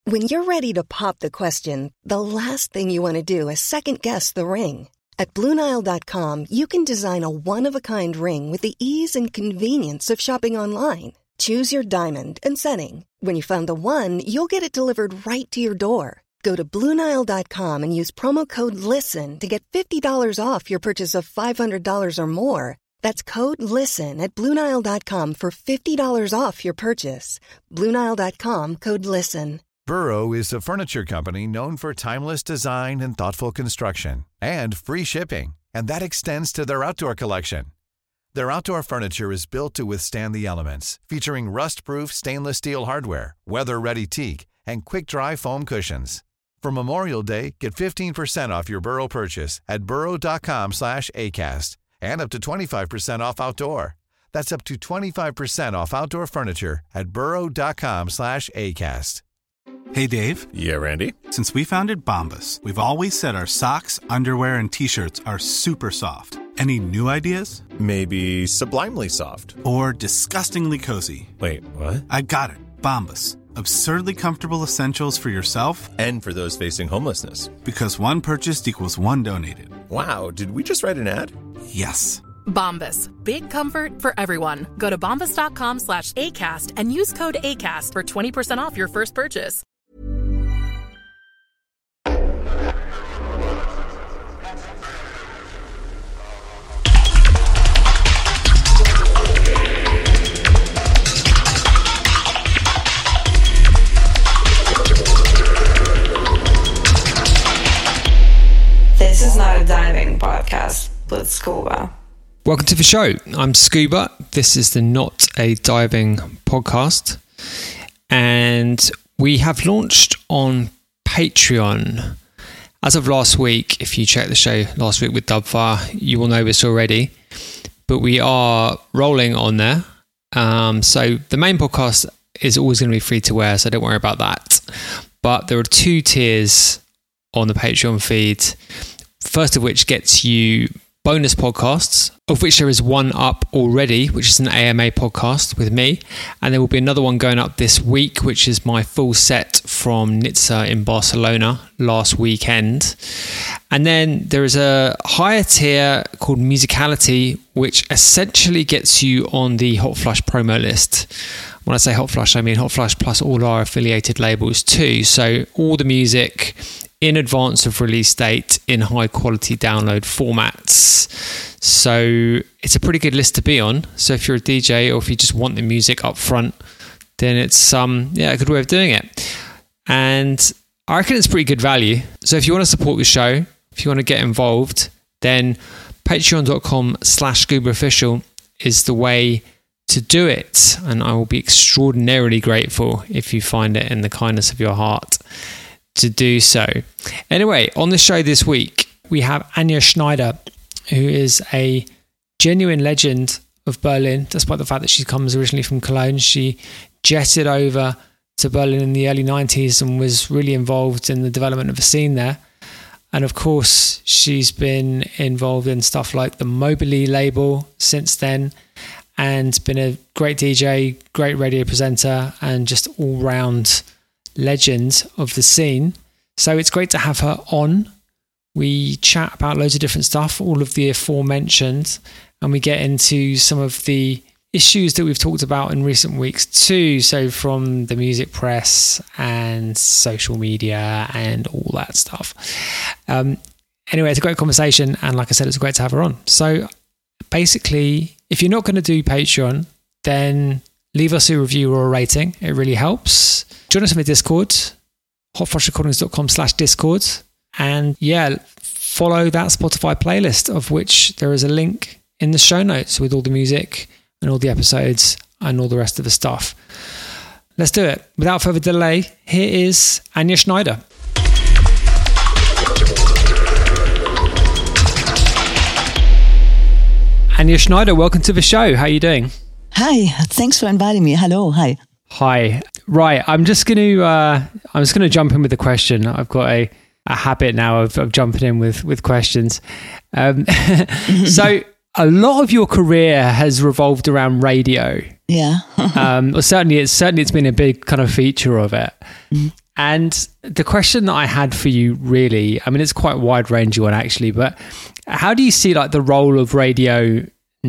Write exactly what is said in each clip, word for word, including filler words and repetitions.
When you're ready to pop the question, the last thing you want to do is second-guess the ring. At Blue Nile dot com, you can design a one-of-a-kind ring with the ease and convenience of shopping online. Choose your diamond and setting. When you find the one, you'll get it delivered right to your door. Go to Blue Nile dot com and use promo code LISTEN to get fifty dollars off your purchase of five hundred dollars or more. That's code LISTEN at Blue Nile dot com for fifty dollars off your purchase. Blue Nile dot com, code LISTEN. Burrow is a furniture company known for timeless design and thoughtful construction, and free shipping, and that extends to their outdoor collection. Their outdoor furniture is built to withstand the elements, featuring rust-proof stainless steel hardware, weather-ready teak, and quick-dry foam cushions. For Memorial Day, get fifteen percent off your Burrow purchase at burrow dot com slash acast, and up to twenty-five percent off outdoor. That's up to twenty-five percent off outdoor furniture at burrow dot com slash acast. Hey, Dave. Yeah, Randy. Since we founded Bombas, we've always said our socks, underwear, and T-shirts are super soft. Any new ideas? Maybe sublimely soft. Or disgustingly cozy. Wait, what? I got it. Bombas. Absurdly comfortable essentials for yourself and for those facing homelessness. Because one purchased equals one donated. Wow, did we just write an ad? Yes. Bombas. Big comfort for everyone. Go to bombas dot com slash ACAST and use code ACAST for twenty percent off your first purchase. This is not a diving podcast with Scuba. Welcome to the show. I'm Scuba. This is the Not a Diving podcast. And we have launched on Patreon. As of last week, if you checked the show last week with Dubfire, you will know this already. But we are rolling on there. Um, so the main podcast is always going to be free to wear, so don't worry about that. But there are two tiers on the Patreon feed. First of which gets you bonus podcasts, of which there is one up already, which is an A M A podcast with me. And there will be another one going up this week, which is my full set from Nizza in Barcelona last weekend. And then there is a higher tier called Musicality, which essentially gets you on the Hot Flush promo list. When I say Hot Flush, I mean Hot Flush plus all our affiliated labels too. So all the music in advance of release date in high quality download formats. So it's a pretty good list to be on. So if you're a D J or if you just want the music up front, then it's um yeah a good way of doing it. And I reckon it's pretty good value. So if you want to support the show, if you want to get involved, then patreon.com slash scuba official is the way to do it. And I will be extraordinarily grateful if you find it in the kindness of your heart to do so. Anyway, on the show this week, we have Anja Schneider, who is a genuine legend of Berlin, despite the fact that she comes originally from Cologne. She jetted over to Berlin in the early nineties and was really involved in the development of the scene there. And of course, she's been involved in stuff like the Mobily label since then, and been a great D J, great radio presenter, and just all-round legend of the scene. So it's great to have her on. We chat about loads of different stuff, all of the aforementioned, and we get into some of the issues that we've talked about in recent weeks too. So from the music press and social media and all that stuff. Um, anyway, it's a great conversation, and like I said, it's great to have her on. So basically, if you're not going to do Patreon, then leave us a review or a rating. It really helps. Join us on the Discord, hotflushrecordings.com slash Discord. And yeah, follow that Spotify playlist, of which there is a link in the show notes with all the music and all the episodes and all the rest of the stuff. Let's do it. Without further delay, here is Anja Schneider. Anja Schneider, welcome to the show. How are you doing? Hi, thanks for inviting me. Hello, hi. Hi. Right, I'm just going to uh, I'm just going to jump in with a question. I've got a, a habit now of, of jumping in with with questions. Um, so a lot of your career has revolved around radio. Yeah. um, well, certainly it's certainly it's been a big kind of feature of it. Mm-hmm. And the question that I had for you really, I mean, it's quite a wide ranging one actually, but how do you see like the role of radio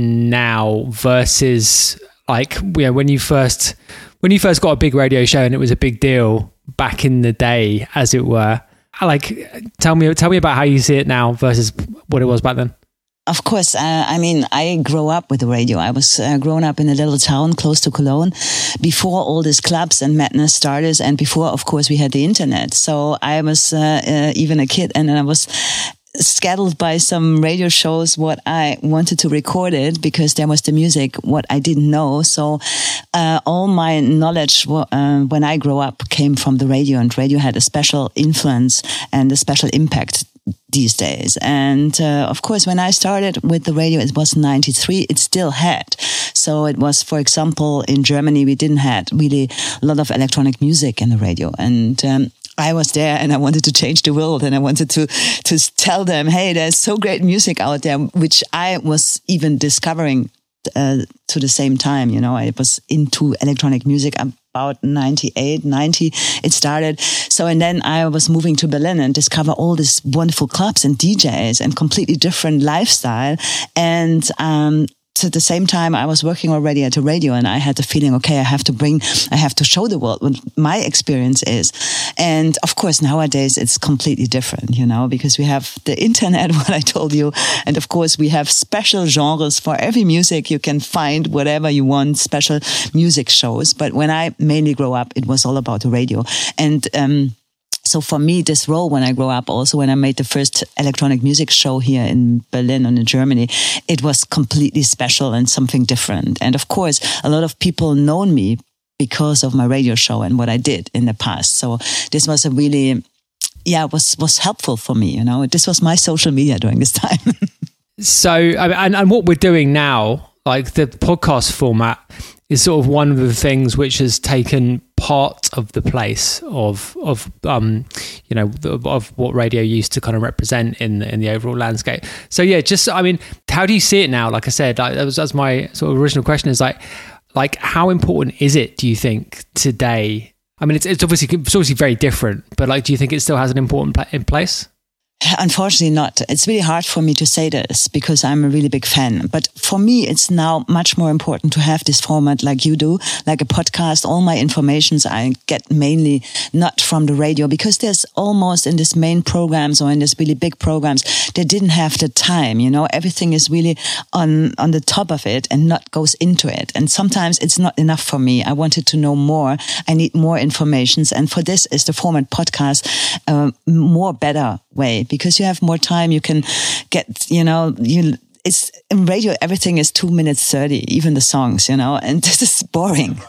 now versus like, you know, when you first, when you first got a big radio show and it was a big deal back in the day, as it were? Like, tell me, tell me about how you see it now versus what it was back then. Of course. Uh, I mean, I grew up with the radio. I was uh, grown up in a little town close to Cologne before all these clubs and madness started. And before, of course, we had the internet. So I was uh, uh, even a kid, and I was scattered by some radio shows what I wanted to record it because there was the music what I didn't know. So uh, all my knowledge uh, when I grew up came from the radio, and radio had a special influence and a special impact these days. And uh, of course, when I started with the radio, it was ninety-three. It still had. So it was, for example, in Germany, we didn't had really a lot of electronic music in the radio. And um, I was there and I wanted to change the world, and I wanted to, to tell them, hey, there's so great music out there, which I was even discovering uh, to the same time. You know, I was into electronic music about ninety-eight, ninety, it started. So, and then I was moving to Berlin and discover all these wonderful clubs and D Js and completely different lifestyle. And, um, So at the same time, I was working already at the radio, and I had the feeling, okay, I have to bring, I have to show the world what my experience is. And of course, nowadays it's completely different, you know, because we have the internet, what I told you. And of course, we have special genres for every music. You can find whatever you want, special music shows. But when I mainly grew up, it was all about the radio. And, um, So for me, this role when I grew up, also when I made the first electronic music show here in Berlin and in Germany, it was completely special and something different. And of course, a lot of people know me because of my radio show and what I did in the past. So this was a really, yeah, was was helpful for me. You know, this was my social media during this time. So, and, and what we're doing now, like the podcast format, is sort of one of the things which has taken part of the place of of um you know of what radio used to kind of represent in in the overall landscape. So yeah, just I mean, how do you see it now? Like I said, like, that was that's my sort of original question. Is like like how important is it? Do you think today? I mean, it's it's obviously it's obviously very different, but like, do you think it still has an important pla- in place? Unfortunately not. It's really hard for me to say this because I'm a really big fan. But for me, it's now much more important to have this format like you do, like a podcast. All my informations I get mainly not from the radio, because there's almost in these main programs or in these really big programs, they didn't have the time, you know, everything is really on, on the top of it and not goes into it. And sometimes it's not enough for me. I wanted to know more. I need more informations. And for this is the format podcast, uh, more better way, because you have more time. You can get, you know, you, it's in radio, everything is two minutes thirty, even the songs, you know, and this is boring.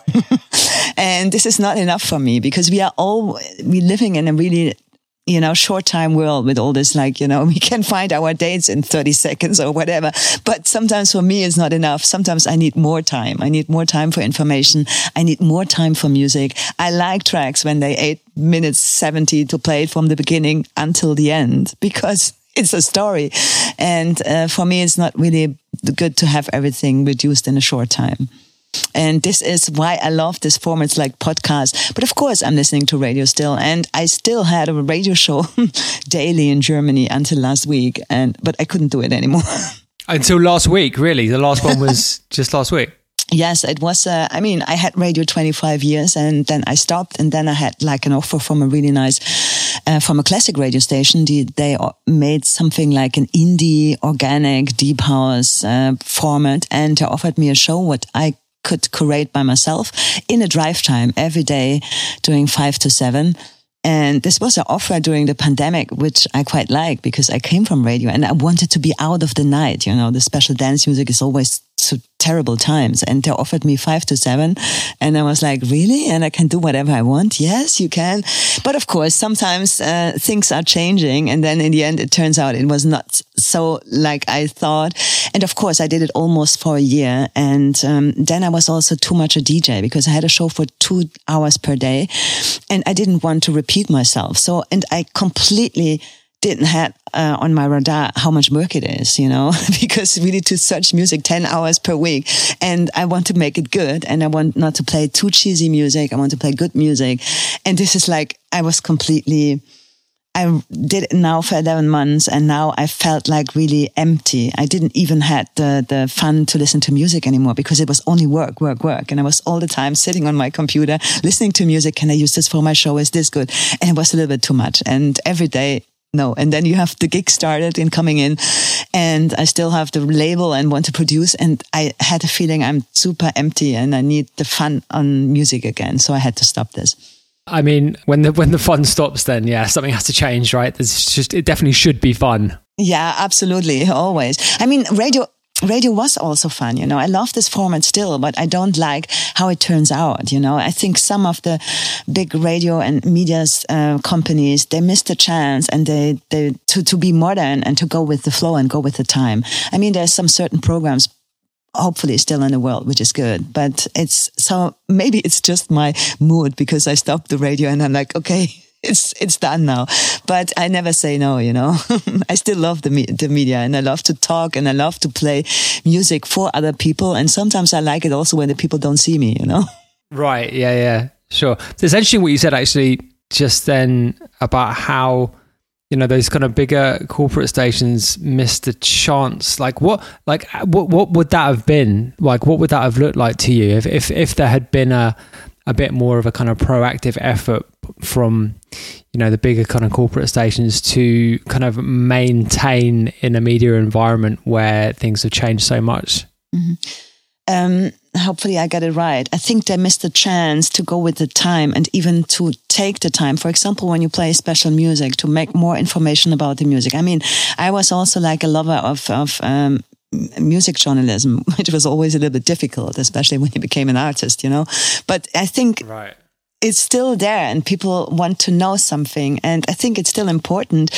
And this is not enough for me, because we are all, we living in a really, you know, short time world with all this, like, you know, we can find our dates in thirty seconds or whatever. But sometimes for me, it's not enough. Sometimes I need more time. I need more time for information. I need more time for music. I like tracks when they eight minutes seventy to play it from the beginning until the end, because it's a story. And uh, for me, it's not really good to have everything reduced in a short time. And this is why I love this format like podcast. But of course, I'm listening to radio still. And I still had a radio show daily in Germany until last week. And but I couldn't do it anymore. Until last week, really? The last one was just last week? Yes, it was, uh, I mean, I had radio twenty-five years, and then I stopped, and then I had like an offer from a really nice, uh, from a classic radio station. They, they made something like an indie, organic, deep house uh, format, and they offered me a show what I could curate by myself in a drive time every day doing five to seven. And this was an offer during the pandemic, which I quite like, because I came from radio and I wanted to be out of the night. You know, the special dance music is always so terrible times. And they offered me five to seven. And I was like, really? And I can do whatever I want? Yes, you can. But of course, sometimes uh, things are changing. And then in the end, it turns out it was not so like I thought. And of course, I did it almost for a year. And um, then I was also too much a D J, because I had a show for two hours per day. And I didn't want to repeat myself. So, and I completely didn't have uh, on my radar how much work it is, you know, because we need to search music ten hours per week, and I want to make it good, and I want not to play too cheesy music. I want to play good music. And this is like, I was completely, I did it now for eleven months, and now I felt like really empty. I didn't even had the, the fun to listen to music anymore, because it was only work, work, work. And I was all the time sitting on my computer, listening to music. Can I use this for my show? Is this good? And it was a little bit too much. And every day, no. And then you have the gig started and coming in, and I still have the label and want to produce. And I had a feeling I'm super empty and I need the fun on music again. So I had to stop this. I mean, when the when the fun stops, then yeah, something has to change, right? There's just, it definitely should be fun. Yeah, absolutely. Always. I mean, radio, radio was also fun, you know. I love this format still, but I don't like how it turns out, you know. I think some of the big radio and media uh, companies, they missed a chance, and they, they to, to be modern and to go with the flow and go with the time. I mean, there's some certain programs hopefully still in the world, which is good, but it's so maybe it's just my mood, because I stopped the radio and I'm like, okay, it's it's done now. But I never say no, you know. I still love the me- the media, and I love to talk, and I love to play music for other people, and sometimes I like it also when the people don't see me, you know. Right, yeah, yeah, sure. So it's interesting what you said actually just then about how, you know, those kind of bigger corporate stations missed a chance. Like what, like what, what would that have been? Like, what would that have looked like to you if, if, if there had been a, a bit more of a kind of proactive effort from, you know, the bigger kind of corporate stations to kind of maintain in a media environment where things have changed so much? Mm-hmm. Um, hopefully I got it right. I think they missed the chance to go with the time, and even to take the time. For example, when you play special music, to make more information about the music. I mean, I was also like a lover of, of, um, music journalism, which was always a little bit difficult, especially when you became an artist, you know, but I think right. It's still there, and people want to know something. And I think it's still important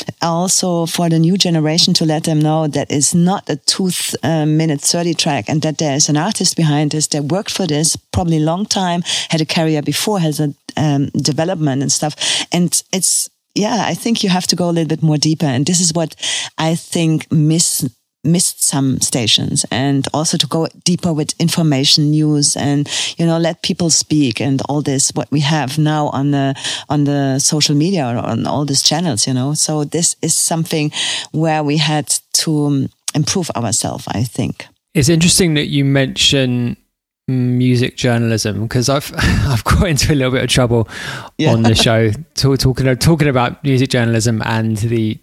also for the new generation to let them know that it's not a two uh, minute thirty track, and that there's an artist behind this that worked for this probably a long time, had a career before, has a um, development and stuff. And it's, yeah, I think you have to go a little bit more deeper. And this is what I think miss missed some stations, and also to go deeper with information, news, and, you know, let people speak, and all this, what we have now on the, on the social media or on all these channels, you know. So this is something where we had to improve ourselves, I think. It's interesting that you mention music journalism, because I've I've got into a little bit of trouble yeah. on the show talk, talking talking about music journalism and the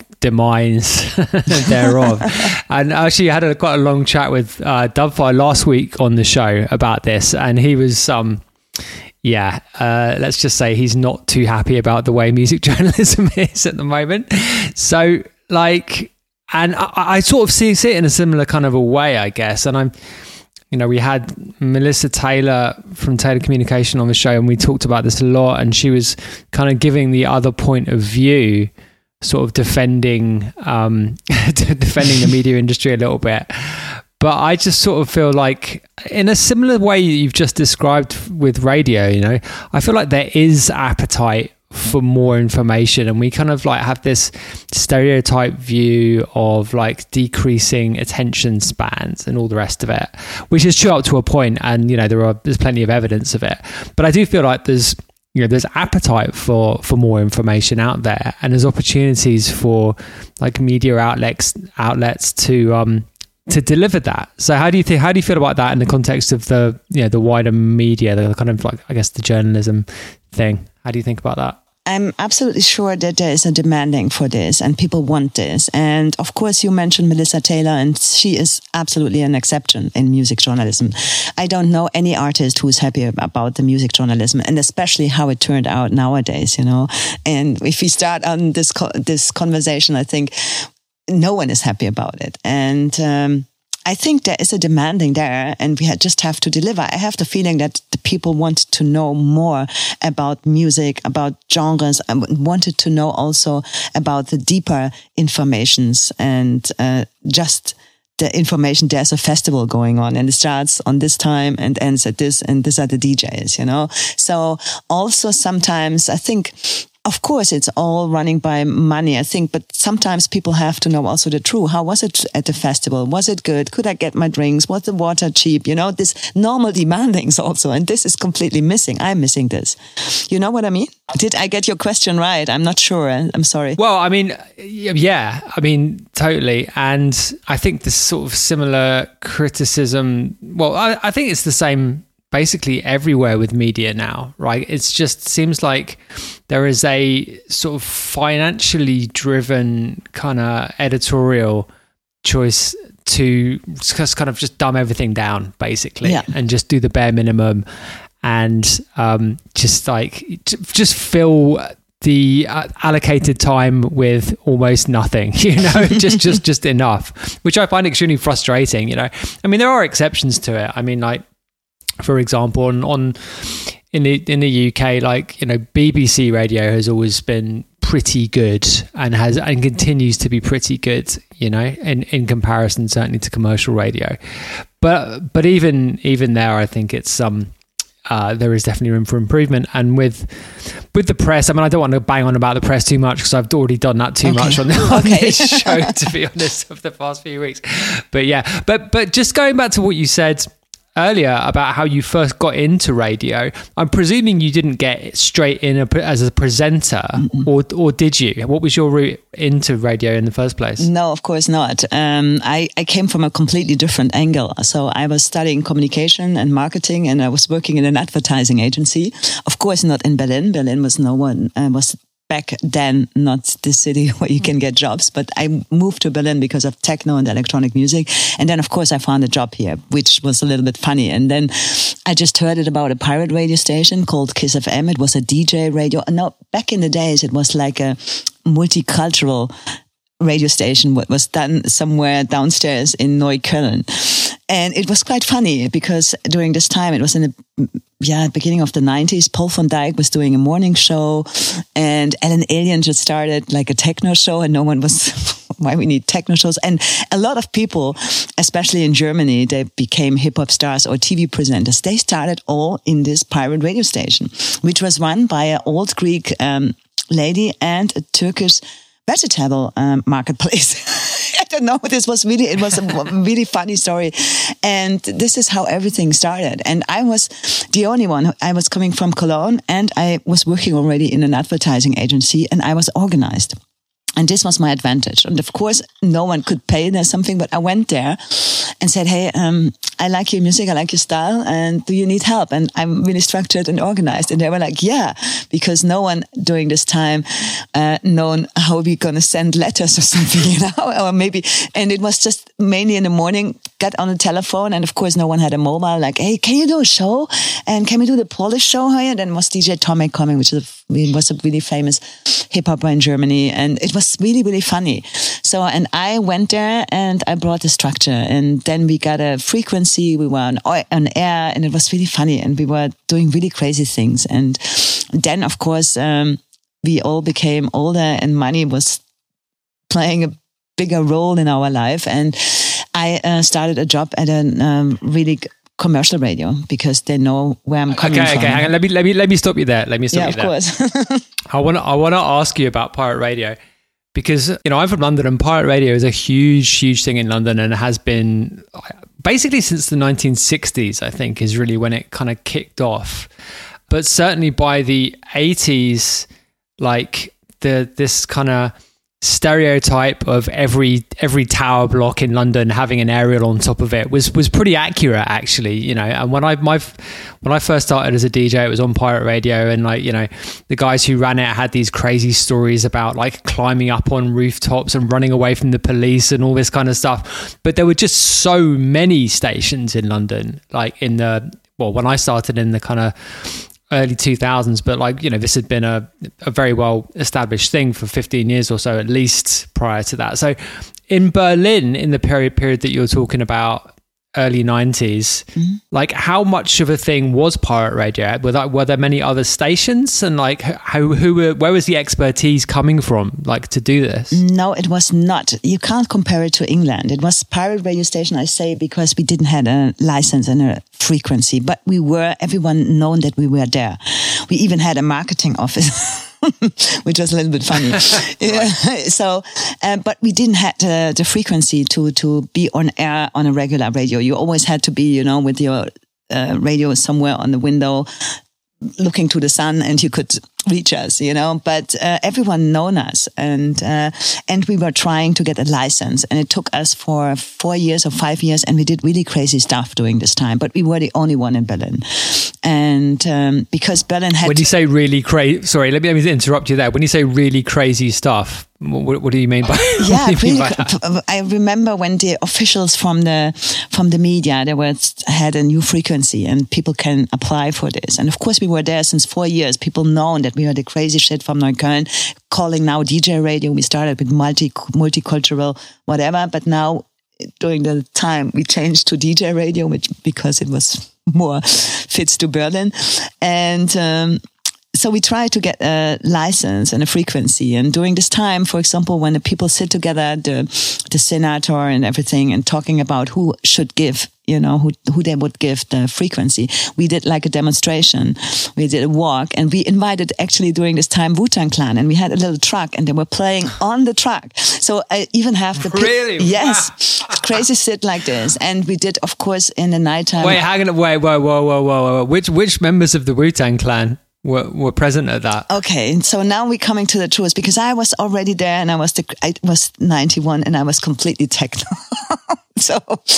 demise thereof. And actually, I had a, quite a long chat with uh, Dubfire last week on the show about this, and he was um yeah uh, let's just say he's not too happy about the way music journalism is at the moment. So like, and I, I sort of see, see it in a similar kind of a way, I guess. And I'm. You know, we had Melissa Taylor from Taylor Communication on the show, and we talked about this a lot, and she was kind of giving the other point of view, sort of defending um, defending the media industry a little bit. But I just sort of feel like, in a similar way you've just described with radio, you know, I feel like there is appetite for more information, and we kind of like have this stereotype view of like decreasing attention spans and all the rest of it, which is true up to a point, and you know there are there's plenty of evidence of it. But I do feel like there's you know there's appetite for for more information out there, and there's opportunities for like media outlets outlets to um to deliver that. So how do you think how do you feel about that in the context of the you know the wider media, the kind of like I guess the journalism thing? How do you think about that? I'm absolutely sure that there is a demanding for this, and people want this. And of course, you mentioned Melissa Taylor, and she is absolutely an exception in music journalism. I don't know any artist who's happy about the music journalism, and especially how it turned out nowadays, you know. And if we start on this co- this conversation, I think no one is happy about it. And um, I think there is a demanding there, and we just have to deliver. I have the feeling that the people want to know more about music, about genres, and wanted to know also about the deeper informations, and uh, just the information. There's a festival going on, and it starts on this time and ends at this, and these are the D Js, you know. So also sometimes I think of course, it's all running by money, I think, but sometimes people have to know also the truth. How was it at the festival? Was it good? Could I get my drinks? Was the water cheap? You know, this normal demandings also. And this is completely missing. I'm missing this. You know what I mean? Did I get your question right? I'm not sure. I'm sorry. Well, I mean, yeah, I mean, totally. And I think this sort of similar criticism, well, I, I think it's the same basically everywhere with media now, right? It's just seems like there is a sort of financially driven kind of editorial choice to just kind of just dumb everything down, basically, yeah. and just do the bare minimum, and um, just like just fill the uh, allocated time with almost nothing, you know, just just just enough, which I find extremely frustrating. You know, I mean, there are exceptions to it. I mean, like, for example, on, on in the in the U K, like, you know, B B C radio has always been pretty good and has and continues to be pretty good, you know, in, in comparison certainly to commercial radio. But but even even there, I think it's um uh, there is definitely room for improvement. And with with the press, I mean, I don't want to bang on about the press too much because I've already done that too okay. much on, the, on okay. this show, to be honest, of the past few weeks. But yeah, but but just going back to what you said earlier about how you first got into radio, I'm presuming you didn't get straight in a, as a presenter, mm-hmm. or or did you? What was your route into radio in the first place? No, of course not. Um, I, I came from a completely different angle. So I was studying communication and marketing, and I was working in an advertising agency. Of course, not in Berlin. Berlin was no one, uh, was back then not the city where you can get jobs, but I moved to Berlin because of techno and electronic music. And then, of course, I found a job here, which was a little bit funny. And then I just heard it about a pirate radio station called Kiss F M. It was a D J radio. No, back in the days, it was like a multicultural radio station what was done somewhere downstairs in Neukölln. And it was quite funny because during this time, it was in the yeah, beginning of the nineties, Paul van Dyk was doing a morning show, and Alan Alien just started like a techno show, and no one was, why we need techno shows. And a lot of people, especially in Germany, they became hip-hop stars or T V presenters. They started all in this pirate radio station, which was run by an old Greek um, lady and a Turkish vegetable um, marketplace. I don't know. This was really, it was a really funny story. And this is how everything started. And I was the only one. I was coming from Cologne, and I was working already in an advertising agency, and I was organized. And this was my advantage. And of course, no one could pay there something, but I went there and said, hey, um, I like your music, I like your style, and do you need help? And I'm really structured and organized. And they were like, yeah, because no one during this time uh, known how we're going to send letters or something, you know, or maybe. And it was just mainly in the morning, got on the telephone, and of course, no one had a mobile, like, hey, can you do a show? And can we do the Polish show here? And then was D J Tomek coming, which is a, was a really famous hip-hopper in Germany. And it was really, really funny. So, and I went there and I brought the structure, and then we got a frequency, we were on, on air, and it was really funny, and we were doing really crazy things. And then, of course, um, we all became older, and money was playing a bigger role in our life. And I uh, started a job at a um, really commercial radio because they know where I'm coming okay, from. Okay, okay. Let me let me let me stop you there. Let me stop yeah, you there. Yeah, of course. I want to I want to ask you about pirate radio, because, you know, I'm from London, and pirate radio is a huge, huge thing in London, and it has been basically since the nineteen sixties, I think, is really when it kind of kicked off. But certainly by the eighties, like the this kind of stereotype of every every tower block in London having an aerial on top of it was was pretty accurate, actually, you know. And when I my when I first started as a D J, it was on pirate radio, and, like, you know, the guys who ran it had these crazy stories about, like, climbing up on rooftops and running away from the police and all this kind of stuff. But there were just so many stations in London, like in the well when I started in the kind of early two thousands, but, like, you know, this had been a, a very well established thing for fifteen years or so, at least, prior to that. So in Berlin, in the period period that you're talking about, early nineties, mm-hmm. like, how much of a thing was pirate radio? Were there, were there many other stations? And, like, how, who were, where was the expertise coming from, like, to do this? No, it was not. You can't compare it to England. It was pirate radio station, I say, because we didn't have a license and a frequency, but we were, everyone known that we were there. We even had a marketing office. which was a little bit funny. Yeah. So, uh, but we didn't have the, the frequency to, to be on air on a regular radio. You always had to be, you know, with your uh, radio somewhere on the window, looking to the sun, and you could reach us, you know, but uh, everyone known us, and uh, and we were trying to get a license, and it took us for four years or five years, and we did really crazy stuff during this time, but we were the only one in Berlin. And um, because Berlin had... When you say really crazy, sorry, let me, let me interrupt you there. When you say really crazy stuff, what, what do you mean by, yeah, what do you mean really, by that? I remember when the officials from the from the media, they were had a new frequency, and people can apply for this. And of course, we were there since four years. People known that we were the crazy shit from Neukölln, calling now D J radio. We started with multi multicultural whatever, but now during the time we changed to D J radio, which because it was more fits to Berlin. And um, so we tried to get a license and a frequency. And during this time, for example, when the people sit together, the the senator and everything, and talking about who should give, you know, who who they would give the frequency, we did like a demonstration. We did a walk, and we invited actually during this time Wu-Tang Clan, and we had a little truck, and they were playing on the truck. So I even have the really yes, wow. Crazy shit like this. And we did, of course, in the nighttime. Wait, hang on, wait, whoa, whoa, whoa, whoa, whoa. Which which members of the Wu-Tang Clan were were present at that? Okay, so now we're coming to the truth, because I was already there, and I was the I was ninety-one, and I was completely techno. So,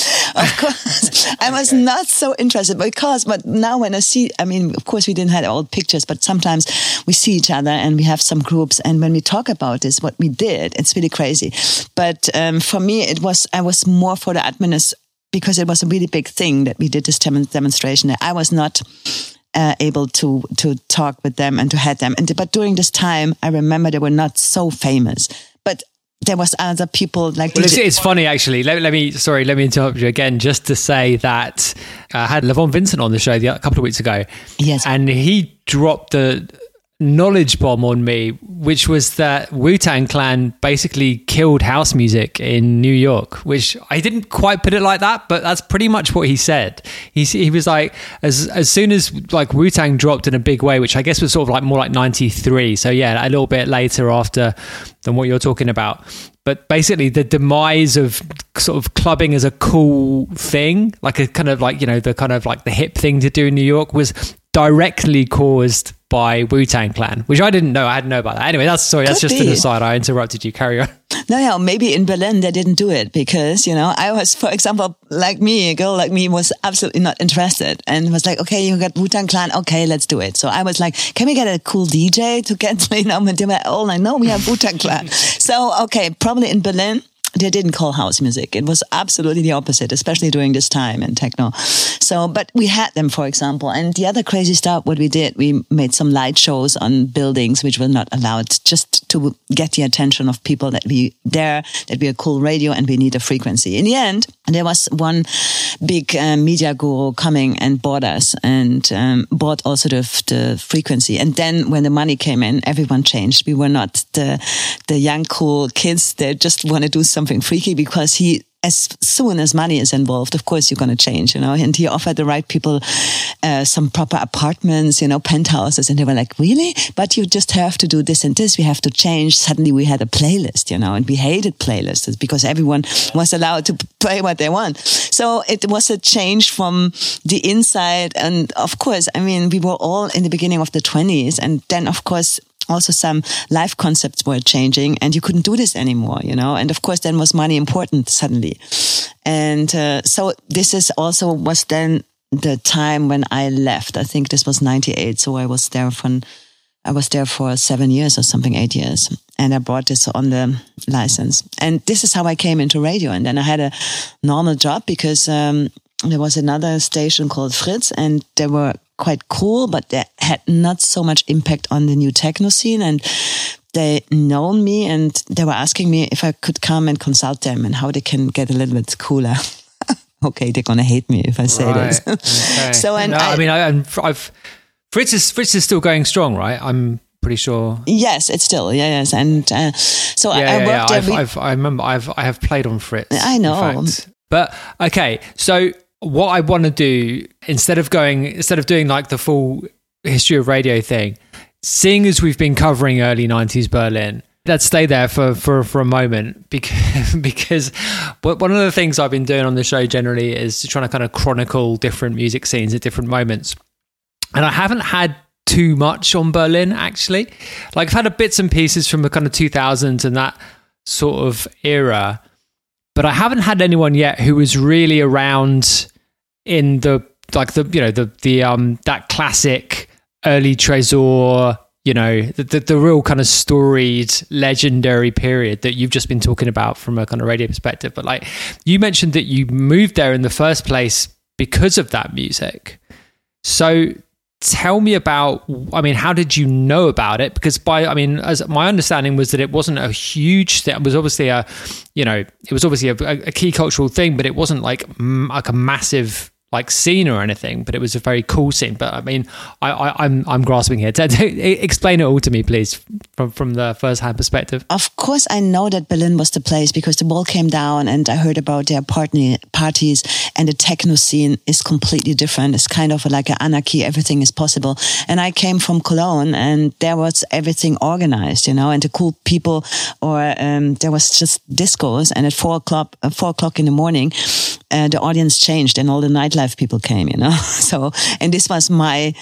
of course, I was okay. not so interested, because, but now when I see, I mean, of course, we didn't have old pictures, but sometimes we see each other, and we have some groups, and when we talk about this, what we did, it's really crazy. But um, for me, it was, I was more for the administration, because it was a really big thing that we did this dem- demonstration. I was not Uh, able to to talk with them and to head them. And but during this time, I remember they were not so famous, but there was other people like. Well, it's, it's funny actually. Let, let me sorry, let me interrupt you again, just to say that I had Levon Vincent on the show the, a couple of weeks ago. Yes, and he dropped a knowledge bomb on me, which was that Wu-Tang Clan basically killed house music in New York, which I didn't quite put it like that, but that's pretty much what he said. He he was like, as as soon as like Wu-Tang dropped in a big way, which I guess was sort of like more like ninety-three. So yeah, a little bit later after than what you're talking about. But basically the demise of sort of clubbing as a cool thing, like a kind of like, you know, the kind of like the hip thing to do in New York, was directly caused by Wu-Tang Clan, which I didn't know. I hadn't know about that. Anyway, that's sorry. That's Could just be. an aside. I interrupted you. Carry on. No, yeah, maybe in Berlin they didn't do it because, you know, I was, for example, like me, a girl like me was absolutely not interested and was like, okay, you got Wu-Tang Clan. Okay, let's do it. So I was like, can we get a cool D J to get, you know, and they were all like, no, we have Wu-Tang Clan. So, okay, probably in Berlin, they didn't call house music. It was absolutely the opposite, especially during this time in techno. So, but we had them, for example. And the other crazy stuff, what we did, we made some light shows on buildings, which were not allowed, just to get the attention of people that we there, that we are cool radio and we need a frequency. In the end, there was one big uh, media guru coming and bought us and um, bought also the, the frequency. And then when the money came in, everyone changed. We were not the, the young, cool kids that just want to do something something freaky, because he, as soon as money is involved, of course you're going to change, you know. And he offered the right people uh, some proper apartments, you know, penthouses, and they were like, really? But you just have to do this and this. We have to change. Suddenly we had a playlist, you know, and we hated playlists because everyone was allowed to play what they want. So it was a change from the inside. And of course, I mean, we were all in the beginning of the twenties, and then of course also some life concepts were changing and you couldn't do this anymore, you know. And of course then was money important suddenly. And uh, so this is also was then the time when I left. I think this was ninety-eight. So I was there for, I was there for seven years or something, eight years. And I brought this on the license. And this is how I came into radio. And then I had a normal job because um, there was another station called Fritz, and they were quite cool, but they had not so much impact on the new techno scene. And they known me and they were asking me if I could come and consult them and how they can get a little bit cooler. Okay, they're going to hate me if I say right. this. Okay. So, and no, I, I mean, I, I'm, I've, Fritz is, Fritz is still going strong, right? I'm pretty sure. Yes, it's still, yeah, yes. And uh, so yeah, I, I yeah, worked yeah. there. I've, We, I've, I remember I've, I have played on Fritz. I know. in fact. But okay, so what I want to do, instead of going, instead of doing like the full history of radio thing, seeing as we've been covering early nineties Berlin, let's stay there for, for, for a moment because, because one of the things I've been doing on the show generally is trying to kind of chronicle different music scenes at different moments. And I haven't had too much on Berlin, actually. Like I've had a bits and pieces from the kind of two thousands and that sort of era, but I haven't had anyone yet who was really around in the, like the, you know, the, the, um, that classic early Tresor, you know, the, the, the real kind of storied, legendary period that you've just been talking about from a kind of radio perspective. But like you mentioned that you moved there in the first place because of that music. So tell me about, I mean, how did you know about it? Because by, I mean, as my understanding was that it wasn't a huge thing. It was obviously a, you know, it was obviously a, a key cultural thing, but it wasn't like, like a massive like scene or anything, but it was a very cool scene. But I mean, I, I, I'm I'm grasping here. Explain it all to me, please, from from the first-hand perspective. Of course, I know that Berlin was the place because the wall came down, and I heard about their party parties, and the techno scene is completely different. It's kind of like an anarchy. Everything is possible. And I came from Cologne, and there was everything organized, you know, and the cool people, or um, there was just discos, and at four o'clock, uh, four o'clock in the morning, uh, the audience changed, and all the nightlife people came, you know. So, and this was my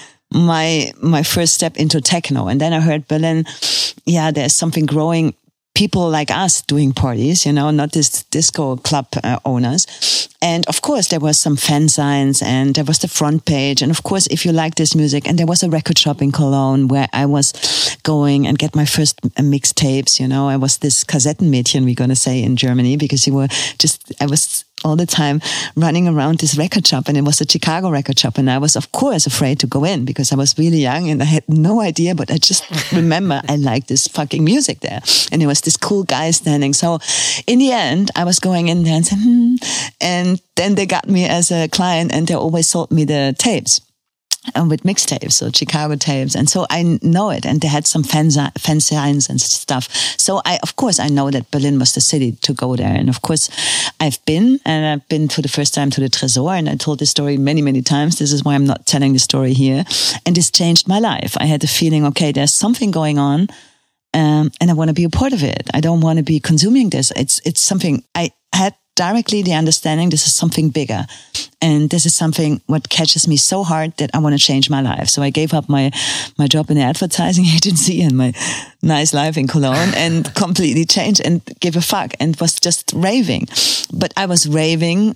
my my first step into techno. And then I heard Berlin, yeah, there's something growing. People like us doing parties, you know, not this disco club uh, owners. And of course, there was some fan signs, and there was the front page. And of course, if you like this music, and there was a record shop in Cologne where I was going and get my first uh, mixtapes, you know. I was this Kassettenmädchen, we're going to say in Germany, because you were just, I was all the time running around this record shop, and it was a Chicago record shop. And I was, of course, afraid to go in because I was really young and I had no idea, but I just remember I liked this fucking music there. And it was this cool guy standing. So in the end, I was going in there and saying, hmm. And then they got me as a client, and they always sold me the tapes. And with mixtapes, so Chicago tapes. And so I know it. And they had some fan, fan signs and stuff. So I, of course, I know that Berlin was the city to go there. And of course, I've been, and I've been for the first time to the Tresor, and I told this story many, many times. This is why I'm not telling the story here. And this changed my life. I had the feeling, okay, there's something going on. Um, and I want to be a part of it. I don't want to be consuming this. It's, it's something I had directly the understanding this is something bigger. And this is something what catches me so hard that I want to change my life. So I gave up my, my job in the advertising agency and my nice life in Cologne and completely changed and give a fuck and was just raving. But I was raving.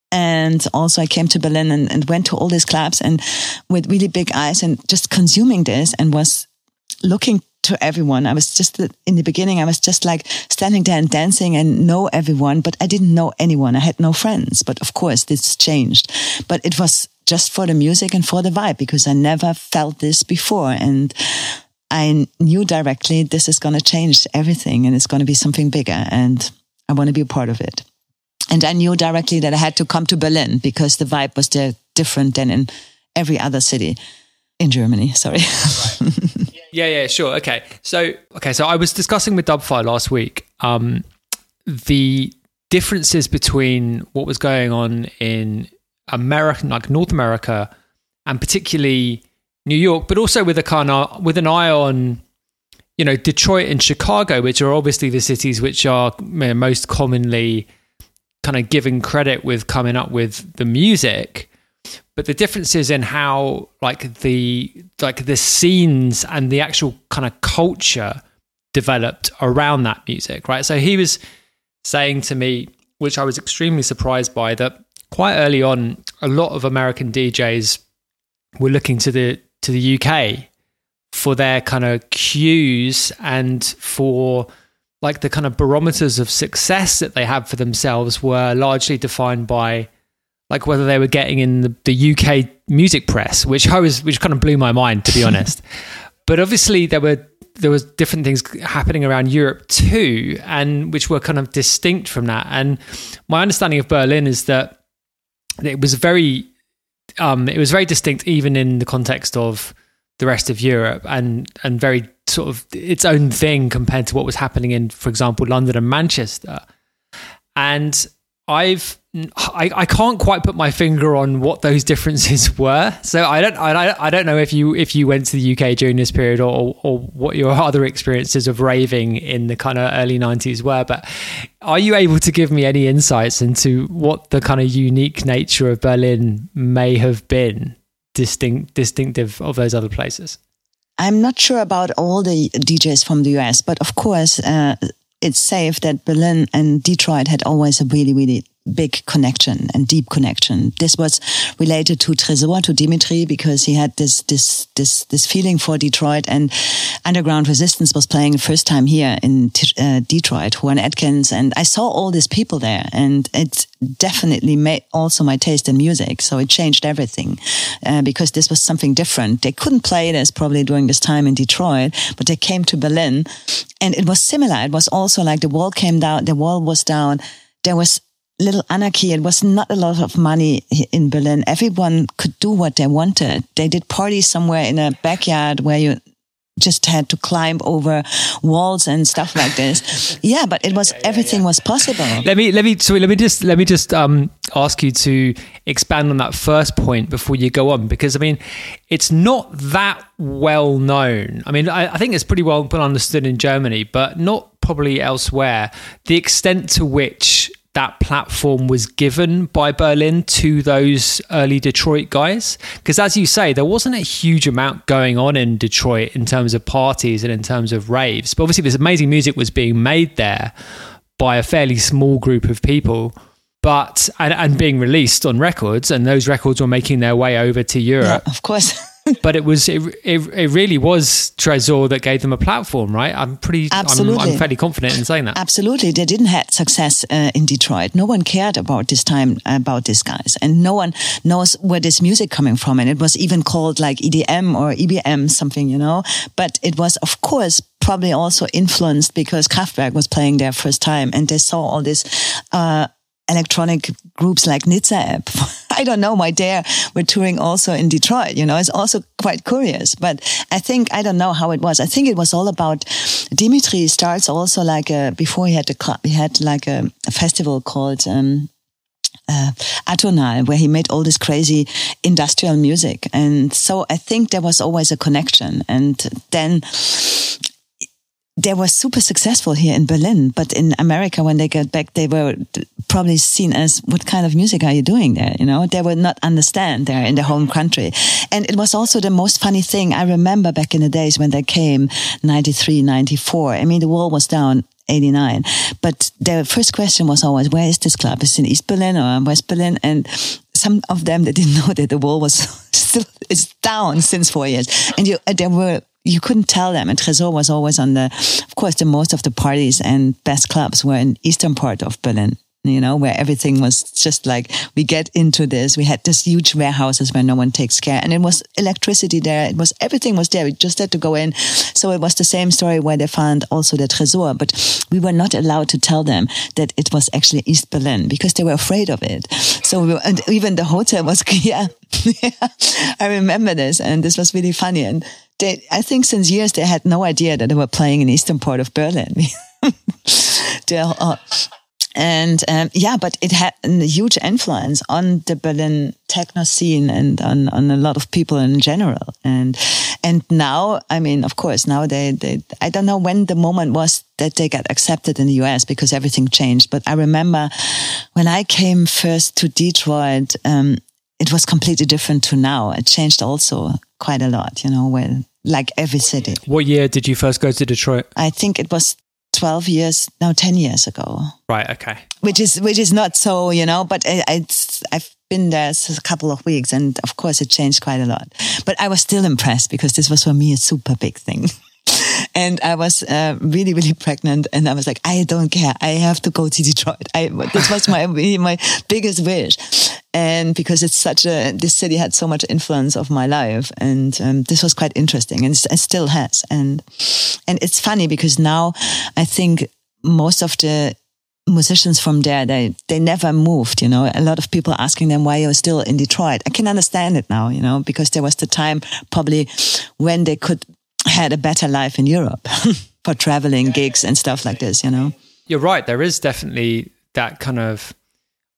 And also I came to Berlin and, and went to all these clubs and with really big eyes and just consuming this and was looking to everyone. I was just, in the beginning, I was just like standing there and dancing and know everyone, but I didn't know anyone. I had no friends. But of course, this changed. But it was just for the music and for the vibe because I never felt this before. And I knew directly this is going to change everything and it's going to be something bigger. And I want to be a part of it. And I knew directly that I had to come to Berlin because the vibe was there different than in every other city in Germany. Sorry. Right. Yeah, yeah, sure. Okay. So, okay. So I was discussing with Dubfire last week, um, the differences between what was going on in America, like North America, and particularly New York, but also with a kind of, with an eye on, you know, Detroit and Chicago, which are obviously the cities which are, you know, most commonly kind of given credit with coming up with the music. But the differences in how like the like the scenes and the actual kind of culture developed around that music, right? So he was saying to me, which I was extremely surprised by, that quite early on, a lot of American D Js were looking to the to the U K for their kind of cues and for like the kind of barometers of success that they had for themselves were largely defined by like whether they were getting in the, the U K music press, which I was, which kind of blew my mind, to be honest. But obviously there were, there was different things happening around Europe too, and which were kind of distinct from that. And my understanding of Berlin is that it was very, um, it was very distinct even in the context of the rest of Europe and, and very sort of its own thing compared to what was happening in, for example, London and Manchester. And I've I, I can't quite put my finger on what those differences were. So I don't I, I don't know if you if you went to the U K during this period or or what your other experiences of raving in the kind of early nineties were. But are you able to give me any insights into what the kind of unique nature of Berlin may have been, distinct distinctive of those other places? I'm not sure about all the D Js from the U S, but of course, uh, it's safe that Berlin and Detroit had always a really, really big connection and deep connection. This was related to Tresor, to Dimitri, because he had this, this, this, this feeling for Detroit, and Underground Resistance was playing the first time here in uh, Detroit, Juan Atkins, and I saw all these people there, and it definitely made also my taste in music. So it changed everything, uh, because this was something different. They couldn't play this probably during this time in Detroit, but they came to Berlin and it was similar. It was also like the wall came down, the wall was down. There was little anarchy. It was not a lot of money in Berlin. Everyone could do what they wanted. They did parties somewhere in a backyard where you just had to climb over walls and stuff like this. Yeah, but it was yeah, yeah, everything yeah. was possible. Let me let me so let me just let me just um ask you to expand on that first point before you go on, because I mean it's not that well known. I mean I, I think it's pretty well understood in Germany, but not probably elsewhere. The extent to which that platform was given by Berlin to those early Detroit guys. Because as you say, there wasn't a huge amount going on in Detroit in terms of parties and in terms of raves. But obviously this amazing music was being made there by a fairly small group of people, but and, and being released on records, and those records were making their way over to Europe. Yeah, of course. But it was it, it it really was Tresor that gave them a platform, right? I'm pretty Absolutely. I'm, I'm fairly confident in saying that. Absolutely, they didn't have success uh, in Detroit. No one cared about this time about these guys, and no one knows where this music coming from. And it was even called like E D M or E B M, something, you know. But it was, of course, probably also influenced because Kraftwerk was playing there first time, and they saw all this. Uh, electronic groups like Nizza-App. I don't know why they were touring also in Detroit, you know, it's also quite curious. But I think, I don't know how it was. I think it was all about, Dimitri starts also like a, before he had the club, he had like a, a festival called, um, uh, Atonal, where he made all this crazy industrial music. And so I think there was always a connection. And then, they were super successful here in Berlin, but in America, when they got back, they were probably seen as, what kind of music are you doing there? You know, they would not understand there in their home country. And it was also the most funny thing. I remember back in the days when they came, ninety-three, ninety-four. I mean, the wall was down, eighty-nine. But their first question was always, where is this club? Is it in East Berlin or West Berlin? And some of them, they didn't know that the wall was still, it's down since four years. And you, they were, you couldn't tell them. And Tresor was always on the, of course, the most of the parties and best clubs were in eastern part of Berlin, you know, where everything was just like, we get into this. We had this huge warehouses where no one takes care. And it was electricity there. It was, everything was there. We just had to go in. So it was the same story where they found also the Tresor, but we were not allowed to tell them that it was actually East Berlin because they were afraid of it. So we were, and even the hotel was, yeah, I remember this, and this was really funny. And They, I think since years they had no idea that they were playing in the eastern part of Berlin. uh, and um, yeah, but it had a huge influence on the Berlin techno scene and on, on a lot of people in general. And and now, I mean, of course, now they, they, I don't know when the moment was that they got accepted in the U S because everything changed. But I remember when I came first to Detroit, um, it was completely different to now. It changed also quite a lot, you know, well, like every city. What year did you first go to Detroit? I think it was twelve years, no, ten years ago. Right, okay. Which is which is not so, you know, but I, I, I've been there a couple of weeks and of course it changed quite a lot. But I was still impressed because this was for me a super big thing. And I was uh, really, really pregnant, and I was like, I don't care. I have to go to Detroit. I, this was my my biggest wish, and because it's such a this city had so much influence of my life, and um, this was quite interesting, and it still has. And and it's funny because now I think most of the musicians from there, they they never moved. You know, a lot of people asking them why you're still in Detroit. I can understand it now, you know, because there was the time probably when they could. Had a better life in Europe for traveling gigs and stuff like this, you know. You're right. There is definitely that kind of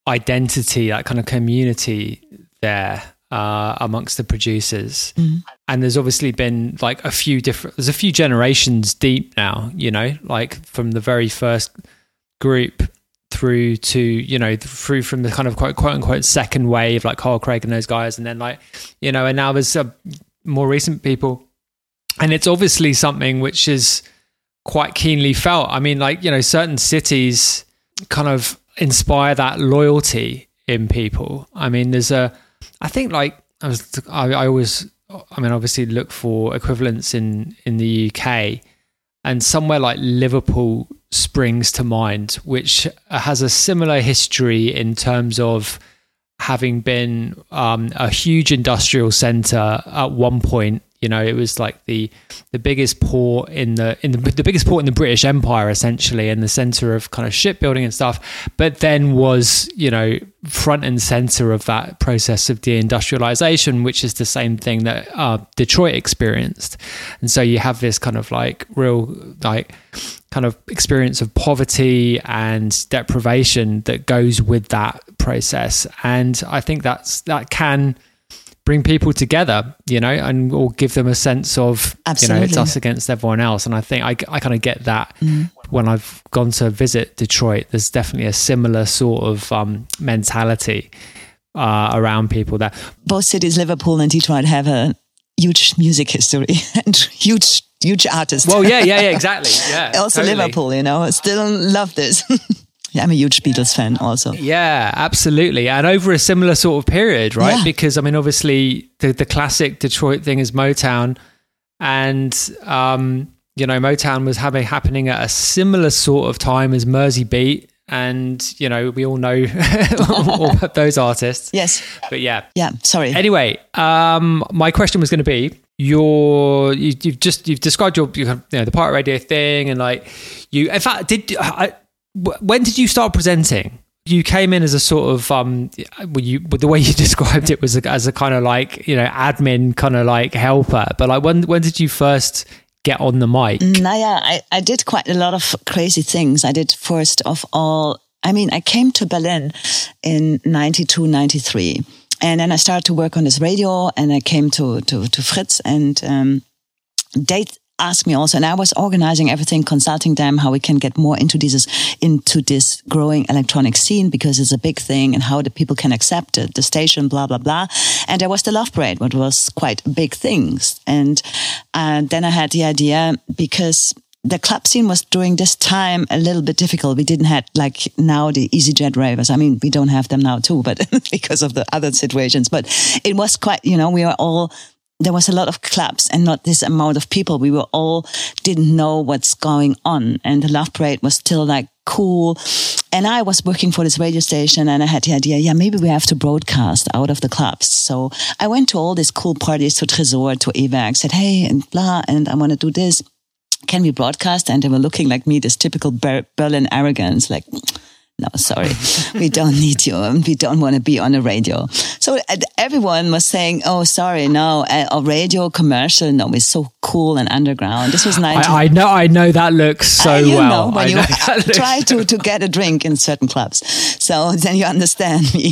identity, that kind of community there uh, amongst the producers. Mm. And there's obviously been like a few different, there's a few generations deep now, you know, like from the very first group through to, you know, through from the kind of quote, quote unquote second wave, like Carl Craig and those guys. And then like, you know, and now there's uh, more recent people. And it's obviously something which is quite keenly felt. I mean, like, you know, certain cities kind of inspire that loyalty in people. I mean, there's a, I think like, I was, I, I always, I mean, obviously look for equivalents in, in the U K, and somewhere like Liverpool springs to mind, which has a similar history in terms of having been um, a huge industrial centre at one point. You know, it was like the the biggest port in the in the, the biggest port in the British Empire, essentially, and the centre of kind of shipbuilding and stuff. But then was, you know, front and centre of that process of deindustrialisation, which is the same thing that uh, Detroit experienced. And so you have this kind of like real like kind of experience of poverty and deprivation that goes with that process. And I think that's that can bring people together, you know, and or give them a sense of, Absolutely. You know, it's us against everyone else. And I think I, I kind of get that mm. when I've gone to visit Detroit. There's definitely a similar sort of um, mentality uh, around people there. Both cities, Liverpool and Detroit, have a huge music history and huge, huge artists. Well, yeah, yeah, yeah, exactly. Yeah, also totally. Liverpool, you know, still love this. Yeah, I'm a huge Beatles fan also. Yeah, absolutely. And over a similar sort of period, right? Yeah. Because, I mean, obviously the, the classic Detroit thing is Motown. And, um, you know, Motown was having happening at a similar sort of time as Mersey Beat. And, you know, we all know all about those artists. Yes. But yeah. Yeah, sorry. Anyway, um, my question was going to be, your you, you've just, you've described your, you know, the pirate radio thing and like you, in fact, did I, when did you start presenting? You came in as a sort of, um, you, the way you described it was a, as a kind of like, you know, admin kind of like helper. But like, when when did you first get on the mic? Naya, I, I did quite a lot of crazy things. I did first of all, I mean, I came to Berlin in ninety-two, ninety-three. And then I started to work on this radio and I came to, to, to Fritz and um, they asked me also, and I was organizing everything, consulting them how we can get more into this into this growing electronic scene because it's a big thing and how the people can accept it, the station, blah blah blah. And there was the Love Parade, which was quite big things. And uh, then I had the idea because the club scene was during this time a little bit difficult. We didn't have like now the EasyJet ravers. I mean, we don't have them now too, but because of the other situations. But it was quite, you know, we were all. There was a lot of clubs and not this amount of people. We were all didn't know what's going on. And the Love Parade was still like cool. And I was working for this radio station and I had the idea, yeah, maybe we have to broadcast out of the clubs. So I went to all these cool parties, to Tresor, to E W A C, said, hey, and blah, and I want to do this. Can we broadcast? And they were looking like me, this typical Ber- Berlin arrogance, like, no, sorry, we don't need you. We don't want to be on the radio. So everyone was saying, oh, sorry, no, a radio commercial, no, it's so cool and underground. This was nineteen- I, I know, I know that looks so uh, you well. Know, when I you know try to, to get a drink in certain clubs. So then you understand me.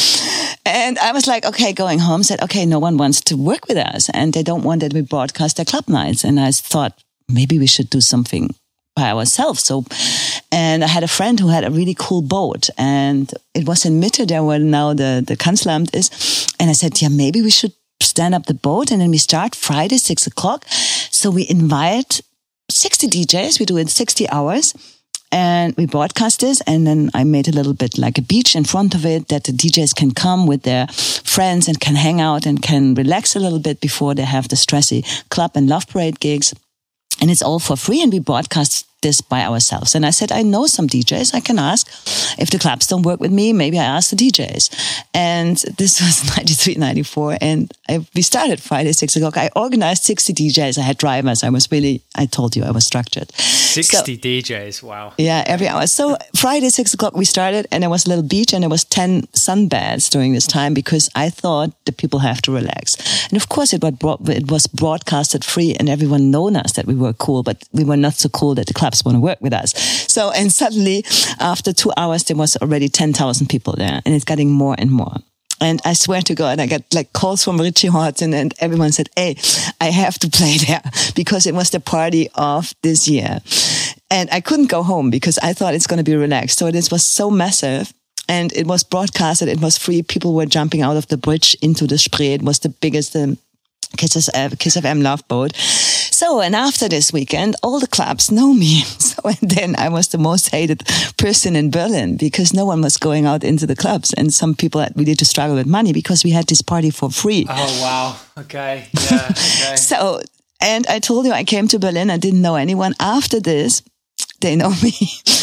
And I was like, okay, going home, said, okay, no one wants to work with us. And they don't want that we broadcast their club nights. And I thought, maybe we should do something by ourselves. So, and I had a friend who had a really cool boat and it was in Mitte there where now the, the Kanzleramt is. And I said, yeah, maybe we should stand up the boat and then we start Friday, six o'clock. So we invite sixty D Js. We do it in sixty hours and we broadcast this. And then I made a little bit like a beach in front of it that the D Js can come with their friends and can hang out and can relax a little bit before they have the stressy club and Love Parade gigs. And it's all for free and we broadcast this by ourselves. And I said, I know some D Js. I can ask if the clubs don't work with me. Maybe I ask the D Js. And this was ninety-three, ninety-four. And I, we started Friday, six o'clock. I organized sixty D Js. I had drivers. I was really, I told you I was structured. sixty so, D Js. Wow. Yeah, every hour. So Friday, six o'clock we started and there was a little beach and there was ten sunbeds during this time because I thought the people have to relax. And of course it was, broad, it was broadcasted free and everyone known us that we were cool, but we were not so cool that the clubs want to work with us. So, and suddenly after two hours, there was already ten thousand people there, and it's getting more and more. And I swear to God, I got like calls from Richie Hawtin, and everyone said, hey, I have to play there, because it was the party of this year. And I couldn't go home because I thought it's going to be relaxed. So this was so massive, and it was broadcasted. It was free. People were jumping out of the bridge into the Spree. It was the biggest um, Kiss F M Love Boat. So, and after this weekend, all the clubs know me. So, and then I was the most hated person in Berlin, because no one was going out into the clubs. And some people had really to struggle with money, because we had this party for free. Oh, wow. Okay. Yeah. Okay. So, and I told you I came to Berlin. I didn't know anyone. After this, they know me.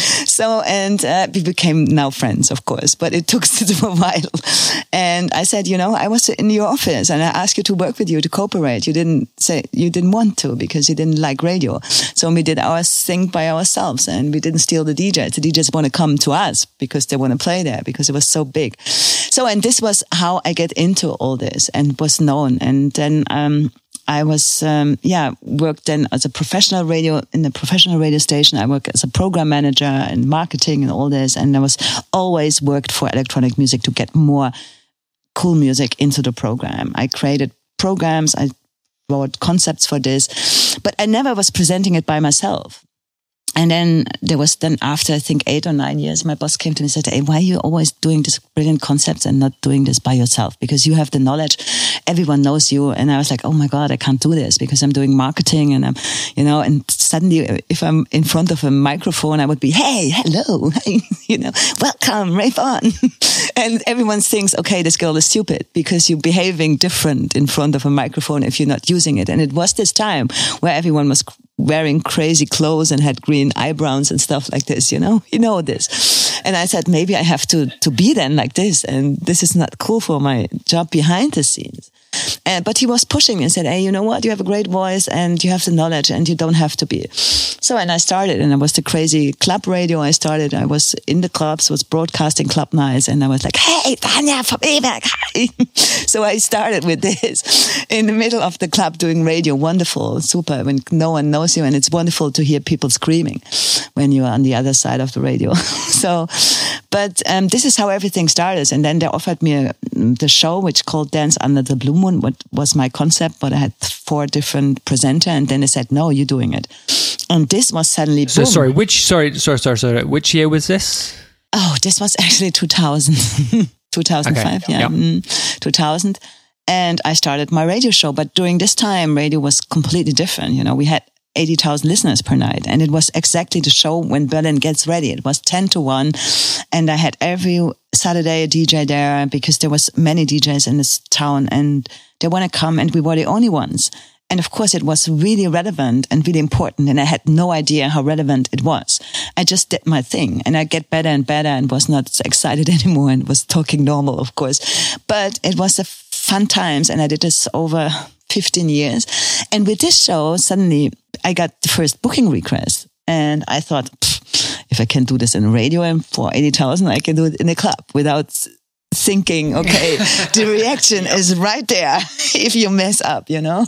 So, and uh, we became now friends, of course, but it took a while. And I said, you know, I was in your office and I asked you to work with you, to cooperate. You didn't say, you didn't want to, because you didn't like radio. So we did our thing by ourselves, and we didn't steal the D Js. The D Js want to come to us because they want to play there, because it was so big. So, and this was how I get into all this and was known. And then, um, I was, um, yeah, worked then as a professional radio, in the professional radio station. I worked as a program manager and marketing and all this. And I was always worked for electronic music to get more cool music into the program. I created programs. I wrote concepts for this, but I never was presenting it by myself. And then there was then after, I think, eight or nine years, my boss came to me and said, hey, why are you always doing this brilliant concepts and not doing this by yourself? Because you have the knowledge. Everyone knows you. And I was like, oh my God, I can't do this because I'm doing marketing and I'm, you know, and suddenly if I'm in front of a microphone, I would be, hey, hello, hey, you know, welcome, rave on. And everyone thinks, okay, this girl is stupid because you're behaving different in front of a microphone if you're not using it. And it was this time where everyone was wearing crazy clothes and had green eyebrows and stuff like this, you know, you know this. And I said, maybe I have to, to be then like this. And this is not cool for my job behind the scenes. And, but he was pushing me and said, hey, you know what? You have a great voice and you have the knowledge and you don't have to be. So, and I started, and I was the crazy club radio. I started, I was in the clubs, was broadcasting club nights, and I was like, hey, Vanya from Eberg, hi. So I started with this in the middle of the club doing radio. Wonderful, super, when no one knows you, and it's wonderful to hear people screaming when you're on the other side of the radio. So, but um, this is how everything started. And then they offered me a, the show, which called Dance Under the Blue Moon, what was my concept, but I had four different presenters, and then they said, no, you're doing it. And this was suddenly, so boom. sorry, which, sorry, sorry, sorry, sorry, which year was this? Oh, this was actually two thousand, two thousand five, okay. yeah, yep. mm, two thousand. And I started my radio show, but during this time, radio was completely different. You know, we had eighty thousand listeners per night, and it was exactly the show when Berlin gets ready. It was ten to one, and I had every Saturday a D J there because there was many D Js in this town, and they want to come, and we were the only ones. And of course, it was really relevant and really important, and I had no idea how relevant it was. I just did my thing, and I get better and better, and was not so excited anymore, and was talking normal, of course. But it was a fun times, and I did this over fifteen years. And with this show, suddenly I got the first booking request, and I thought, if I can do this in radio and for eighty thousand, I can do it in a club without thinking, okay, the reaction is right there if you mess up, you know?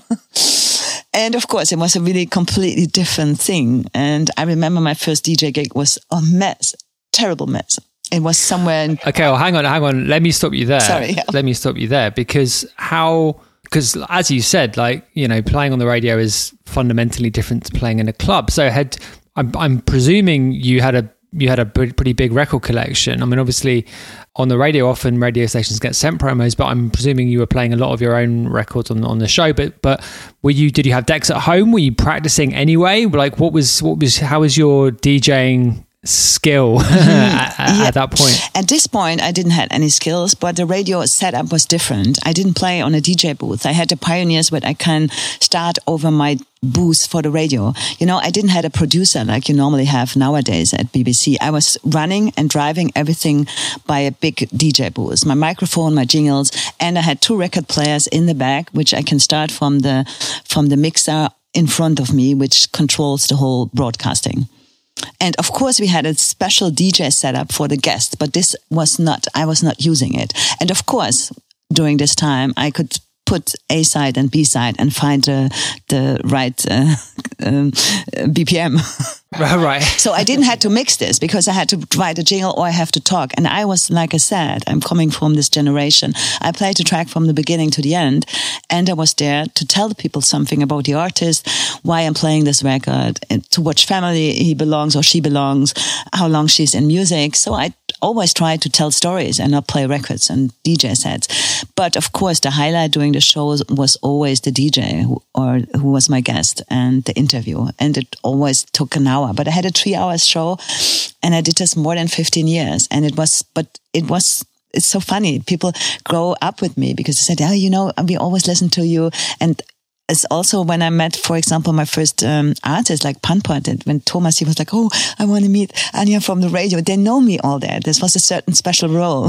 And of course, it was a really completely different thing. And I remember my first D J gig was a mess, terrible mess. It was somewhere in... Okay, well, hang on, hang on. Let me stop you there. Sorry. Yeah. Let me stop you there because how... Because as you said, like, you know, playing on the radio is fundamentally different to playing in a club. So had I'm, I'm presuming you had a you had a pretty big record collection. I mean, obviously on the radio, often radio stations get sent promos, but I'm presuming you were playing a lot of your own records on on the show. But but were you? Did you have decks at home? Were you practicing anyway? Like, what was what was how was your DJing skill at, yeah. at that point? At this point, I didn't have any skills, but the radio setup was different. I didn't play on a D J booth. I had the Pioneers where I can start over my booth for the radio. You know, I didn't have a producer like you normally have nowadays at B B C. I was running and driving everything by a big D J booth. My microphone, my jingles, and I had two record players in the back, which I can start from the from the mixer in front of me, which controls the whole broadcasting. And of course, we had a special D J setup for the guests, but this was not, I was not using it. And of course, during this time, I could put A side and B side and find the the right uh, um, B P M. Right. So I didn't have to mix this because I had to write a jingle or I have to talk. And I was, like I said, I'm coming from this generation. I played the track from the beginning to the end, and I was there to tell the people something about the artist, why I'm playing this record, and to which family he belongs or she belongs, how long she's in music. So I always try to tell stories and not play records and D J sets. But of course, the highlight during the shows was always the D J who, or who was my guest and the interview. And it always took an hour. But I had a three hours show and I did this more than fifteen years. And it was, but it was, it's so funny. People grow up with me because they said, oh, you know, we always listen to you. And it's also when I met, for example, my first um, artist like Panpot, and when Thomas, he was like, oh, I want to meet Anja from the radio. They know me all there. This was a certain special role.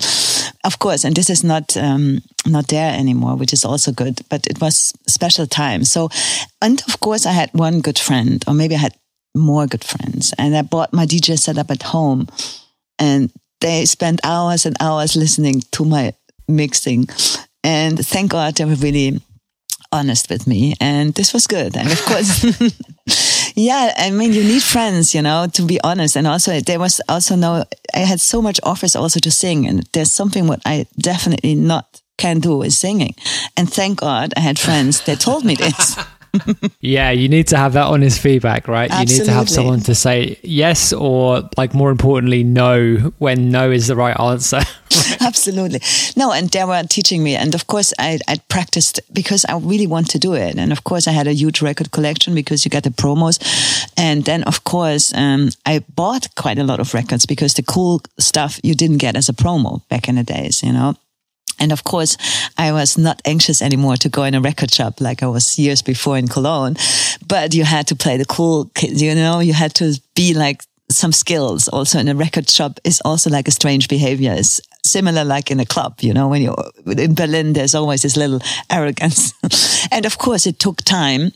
Of course, and this is not um, not there anymore, which is also good, but it was a special time. So, and of course, I had one good friend, or maybe I had more good friends, and I bought my D J setup at home, and they spent hours and hours listening to my mixing. And thank God they were really honest with me, and this was good. And of course, yeah, I mean, you need friends, you know, to be honest. And also, there was also no, I had so much offers also to sing, and there's something what I definitely not can do is singing. And thank God I had friends that told me this. Yeah, you need to have that honest feedback, right? Absolutely. You need to have someone to say yes or, like, more importantly, no, when no is the right answer. Absolutely. No, and they were teaching me. And of course, I, I practiced because I really want to do it. And of course, I had a huge record collection because you get the promos. And then, of course, um, I bought quite a lot of records because the cool stuff you didn't get as a promo back in the days, you know? And of course, I was not anxious anymore to go in a record shop like I was years before in Cologne. But you had to play the cool kids, you know, you had to be like some skills also in a record shop is also like a strange behavior. It's similar like in a club, you know, when you're in Berlin, there's always this little arrogance. And of course, it took time.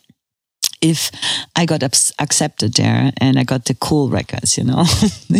If I got ups- accepted there and I got the cool records, you know.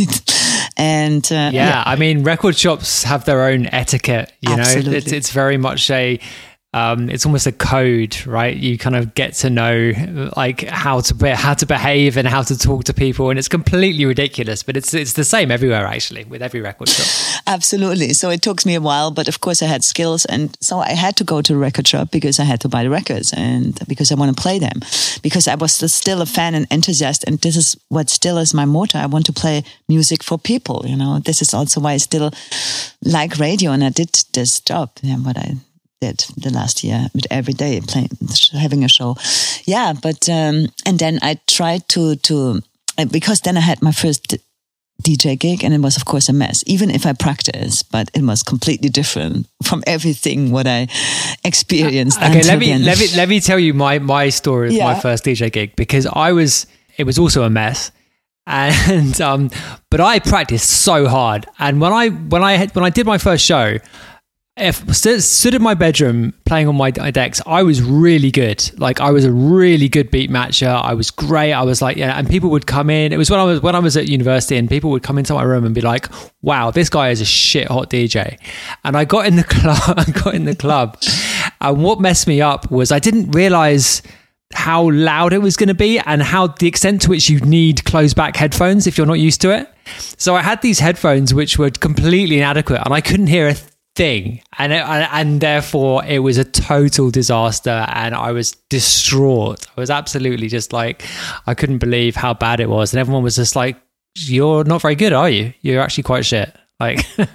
and uh, yeah, yeah, I mean, record shops have their own etiquette, you Absolutely. know. It's, it's very much a, um, it's almost a code, right? You kind of get to know like how to be, how to behave and how to talk to people, and it's completely ridiculous, but it's it's the same everywhere actually with every record shop. Absolutely. So it took me a while, but of course I had skills, and so I had to go to the record shop because I had to buy the records and because I want to play them, because I was still a fan and enthusiast, and this is what still is my motto. I want to play music for people. You know, this is also why I still like radio, and I did this job. Yeah, what I. did the last year with every day playing, having a show. Yeah. But, um, and then I tried to, to, because then I had my first D J gig and it was of course a mess, even if I practiced, but it was completely different from everything what I experienced. Okay. Let me, then. let me, let me tell you my, my story of Yeah. my first D J gig, because I was, it was also a mess. And, um, but I practiced so hard. And when I, when I had, when I did my first show, if stood, stood in my bedroom playing on my decks, I was really good. Like I was a really good beat matcher. I was great. I was like, yeah. And people would come in. It was when I was when I was at university, and people would come into my room and be like, "Wow, this guy is a shit hot D J." And I got in the club. I got in the club, and what messed me up was I didn't realize how loud it was going to be and how the extent to which you need closed back headphones if you're not used to it. So I had these headphones which were completely inadequate, and I couldn't hear a thing, and it, and therefore it was a total disaster, and I was distraught. I was absolutely just like, I couldn't believe how bad it was, and everyone was just like, "You're not very good, are you? You're actually quite shit." Like,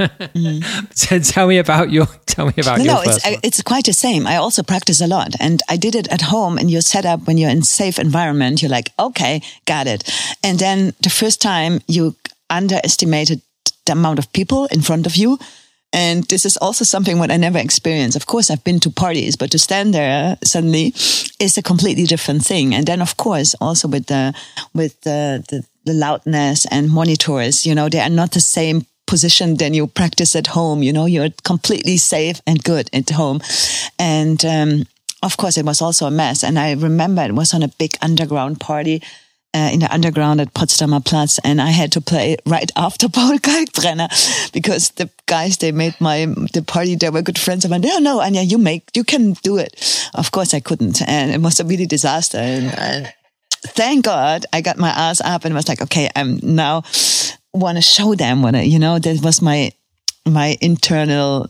mm. So tell me about your tell me about no, your no, first it's one. it's quite the same. I also practice a lot, and I did it at home. And you're set up when you're in safe environment. You're like, okay, got it. And then the first time you underestimated the amount of people in front of you. And this is also something what I never experienced. Of course, I've been to parties, but to stand there suddenly is a completely different thing. And then, of course, also with the with the, the, the loudness and monitors, you know, they are not the same position than you practice at home. You know, you're completely safe and good at home. And um, of course, it was also a mess. And I remember it was on a big underground party. uh, in the underground at Potsdamer Platz, and I had to play right after Paul Kalkbrenner because the guys, they made my the party, they were good friends. I went, no, no, Anja, you make, you can do it. Of course I couldn't, and it was a really disaster. And uh, thank God I got my ass up and was like, okay, I'm now want to show them what I, you know, that was my my internal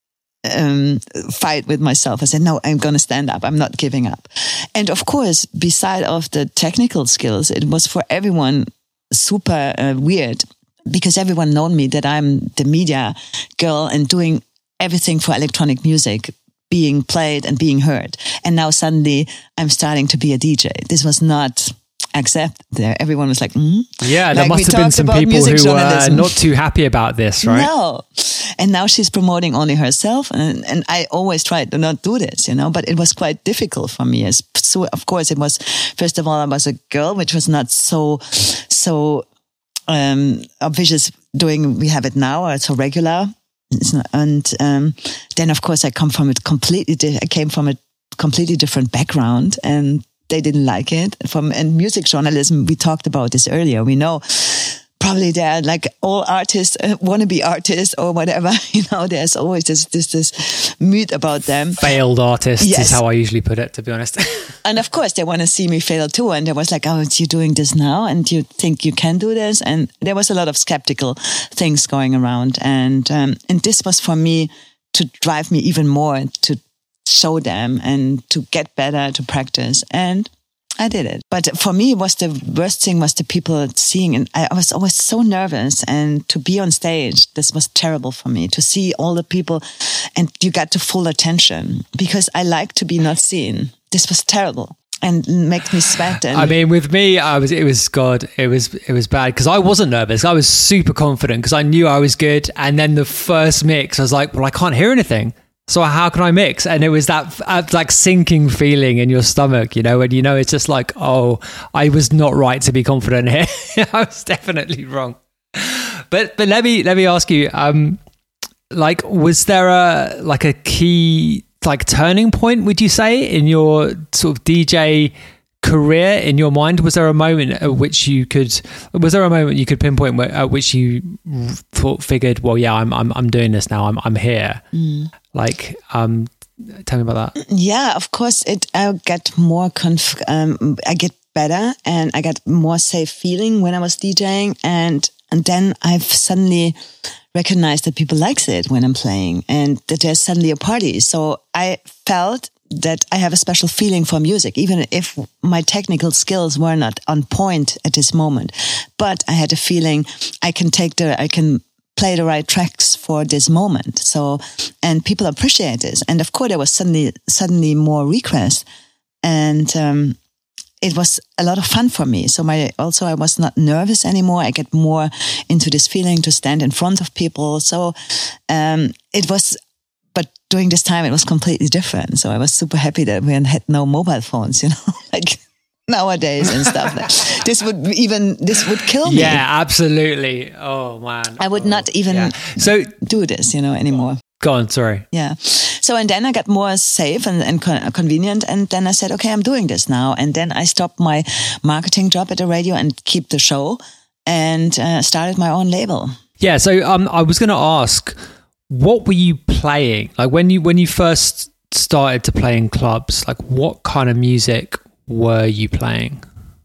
um, fight with myself. I said, no, I'm going to stand up. I'm not giving up. And of course, beside of the technical skills, it was for everyone super uh, weird because everyone known me that I'm the media girl and doing everything for electronic music, being played and being heard. And now suddenly I'm starting to be a D J. This was not accepted there. Everyone was like, mm? Yeah, there like must have been some people who were not too happy about this, right? No. And now she's promoting only herself. And, and I always tried to not do this, you know, but it was quite difficult for me. As, so, of course, it was, first of all, I was a girl, which was not so, so um, obvious doing, we have it now, or so regular. It's not, and um, then, of course, I come from a completely, di- I came from a completely different background, and they didn't like it. From and music journalism, we talked about this earlier. We know probably there, like all artists, uh, wannabe artists or whatever. You know, there's always this this this myth about them. Failed artists yes. is how I usually put it, to be honest. And of course, they want to see me fail too. And there was like, oh, you're doing this now, and you think you can do this, and there was a lot of skeptical things going around. And um, and this was for me to drive me even more to show them and to get better, to practice. And I did it. But for me, it was the worst thing was the people seeing. And I was always so nervous. And to be on stage, this was terrible for me. To see all the people and you got to full attention because I like to be not seen. This was terrible and makes me sweat. And I mean, with me, I was, it was, God, it was, it was bad because I wasn't nervous. I was super confident because I knew I was good. And then the first mix, I was like, well, I can't hear anything. So how can I mix? And it was that uh, like sinking feeling in your stomach, you know, and you know, it's just like, oh, I was not right to be confident here. I was definitely wrong. But but let me let me ask you, um, like, was there a like a key like turning point? Would you say in your sort of D J career in your mind? Was there a moment at which you could? Was there a moment you could pinpoint where, at which you thought, figured, well, yeah, I'm I'm I'm doing this now. I'm I'm here. Mm. Like, um, tell me about that. Yeah, of course. It I get more conf- um, I get better, and I got more safe feeling when I was DJing, and and then I've suddenly recognized that people likes it when I'm playing, and that there's suddenly a party. So I felt that I have a special feeling for music, even if my technical skills were not on point at this moment. But I had a feeling I can take the, I can play the right tracks for this moment. So, and people appreciate this. And of course, there was suddenly, suddenly more requests, and um, it was a lot of fun for me. So my, also I was not nervous anymore. I get more into this feeling to stand in front of people. So um, it was, but during this time, it was completely different. So I was super happy that we had no mobile phones, you know, like nowadays and stuff. This would even, this would kill me. Yeah, absolutely. Oh, man. I would oh, not even yeah. so, do this, you know, anymore. Go on, sorry. Yeah. So, and then I got more safe and, and con- convenient. And then I said, okay, I'm doing this now. And then I stopped my marketing job at the radio and keep the show and uh, started my own label. Yeah. So um, I was going to ask, what were you playing? Like when you when you first started to play in clubs, like what kind of music were you playing?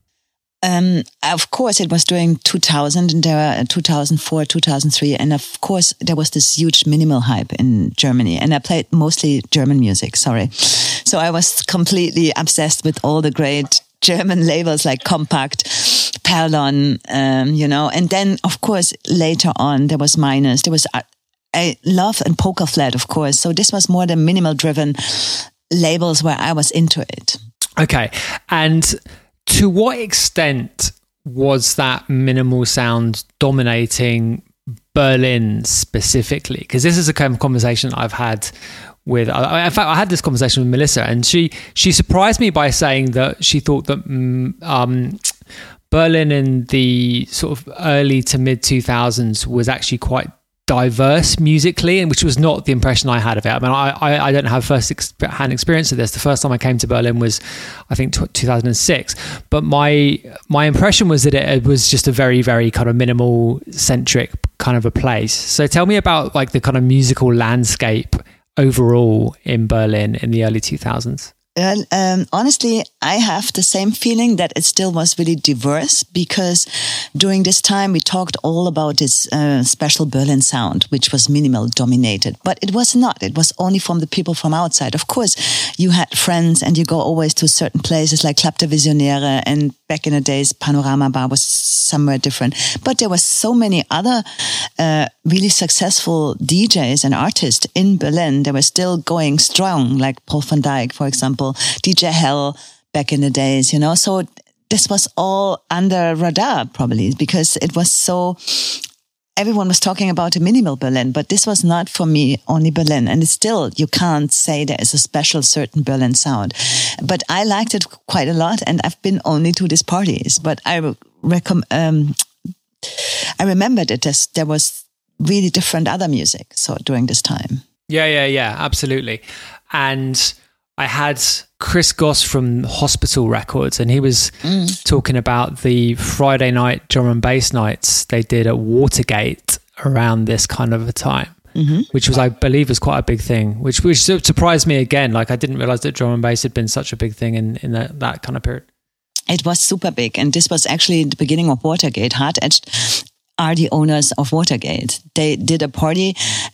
Um, of course, it was during two thousand and there were two thousand four, two thousand three, and of course there was this huge minimal hype in Germany, and I played mostly German music. Sorry, so I was completely obsessed with all the great German labels like Compact, Perlon, um, you know, and then of course later on there was Minus, there was. Uh, I love and Poker Flat, of course. So this was more the minimal driven labels where I was into it. Okay. And to what extent was that minimal sound dominating Berlin specifically? Because this is a kind of conversation I've had with, in fact, I had this conversation with Melissa, and she, she surprised me by saying that she thought that um, Berlin in the sort of early to mid two thousands was actually quite diverse musically, and which was not the impression I had of it. I mean, I, I, I don't have first-hand experience of this. The first time I came to Berlin was, I think, two thousand six. But my my impression was that it, it was just a very, very kind of minimal-centric kind of a place. So tell me about like the kind of musical landscape overall in Berlin in the early two thousands. Well, um, honestly, I have the same feeling that it still was really diverse, because during this time we talked all about this uh, special Berlin sound, which was minimal dominated, but it was not. It was only from the people from outside. Of course, you had friends and you go always to certain places like Club der Visionäre, and back in the days, Panorama Bar was somewhere different. But there were so many other uh, really successful D Js and artists in Berlin. They were still going strong, like Paul van Dyk, for example, D J Hell back in the days, you know. So this was all under radar probably, because it was so, everyone was talking about a minimal Berlin, but this was not for me only Berlin. And it's still, you can't say there is a special certain Berlin sound. But I liked it quite a lot, and I've been only to these parties. But I recommend, um, I remembered that there was really different other music. So during this time. Yeah, yeah, yeah, absolutely. And I had Chris Goss from Hospital Records, and he was mm. talking about the Friday night drum and bass nights they did at Watergate around this kind of a time, mm-hmm. which was, I believe, was quite a big thing, which which surprised me again. Like, I didn't realize that drum and bass had been such a big thing in, in that, that kind of period. It was super big. And this was actually the beginning of Watergate. Hard Edged are the owners of Watergate. They did a party.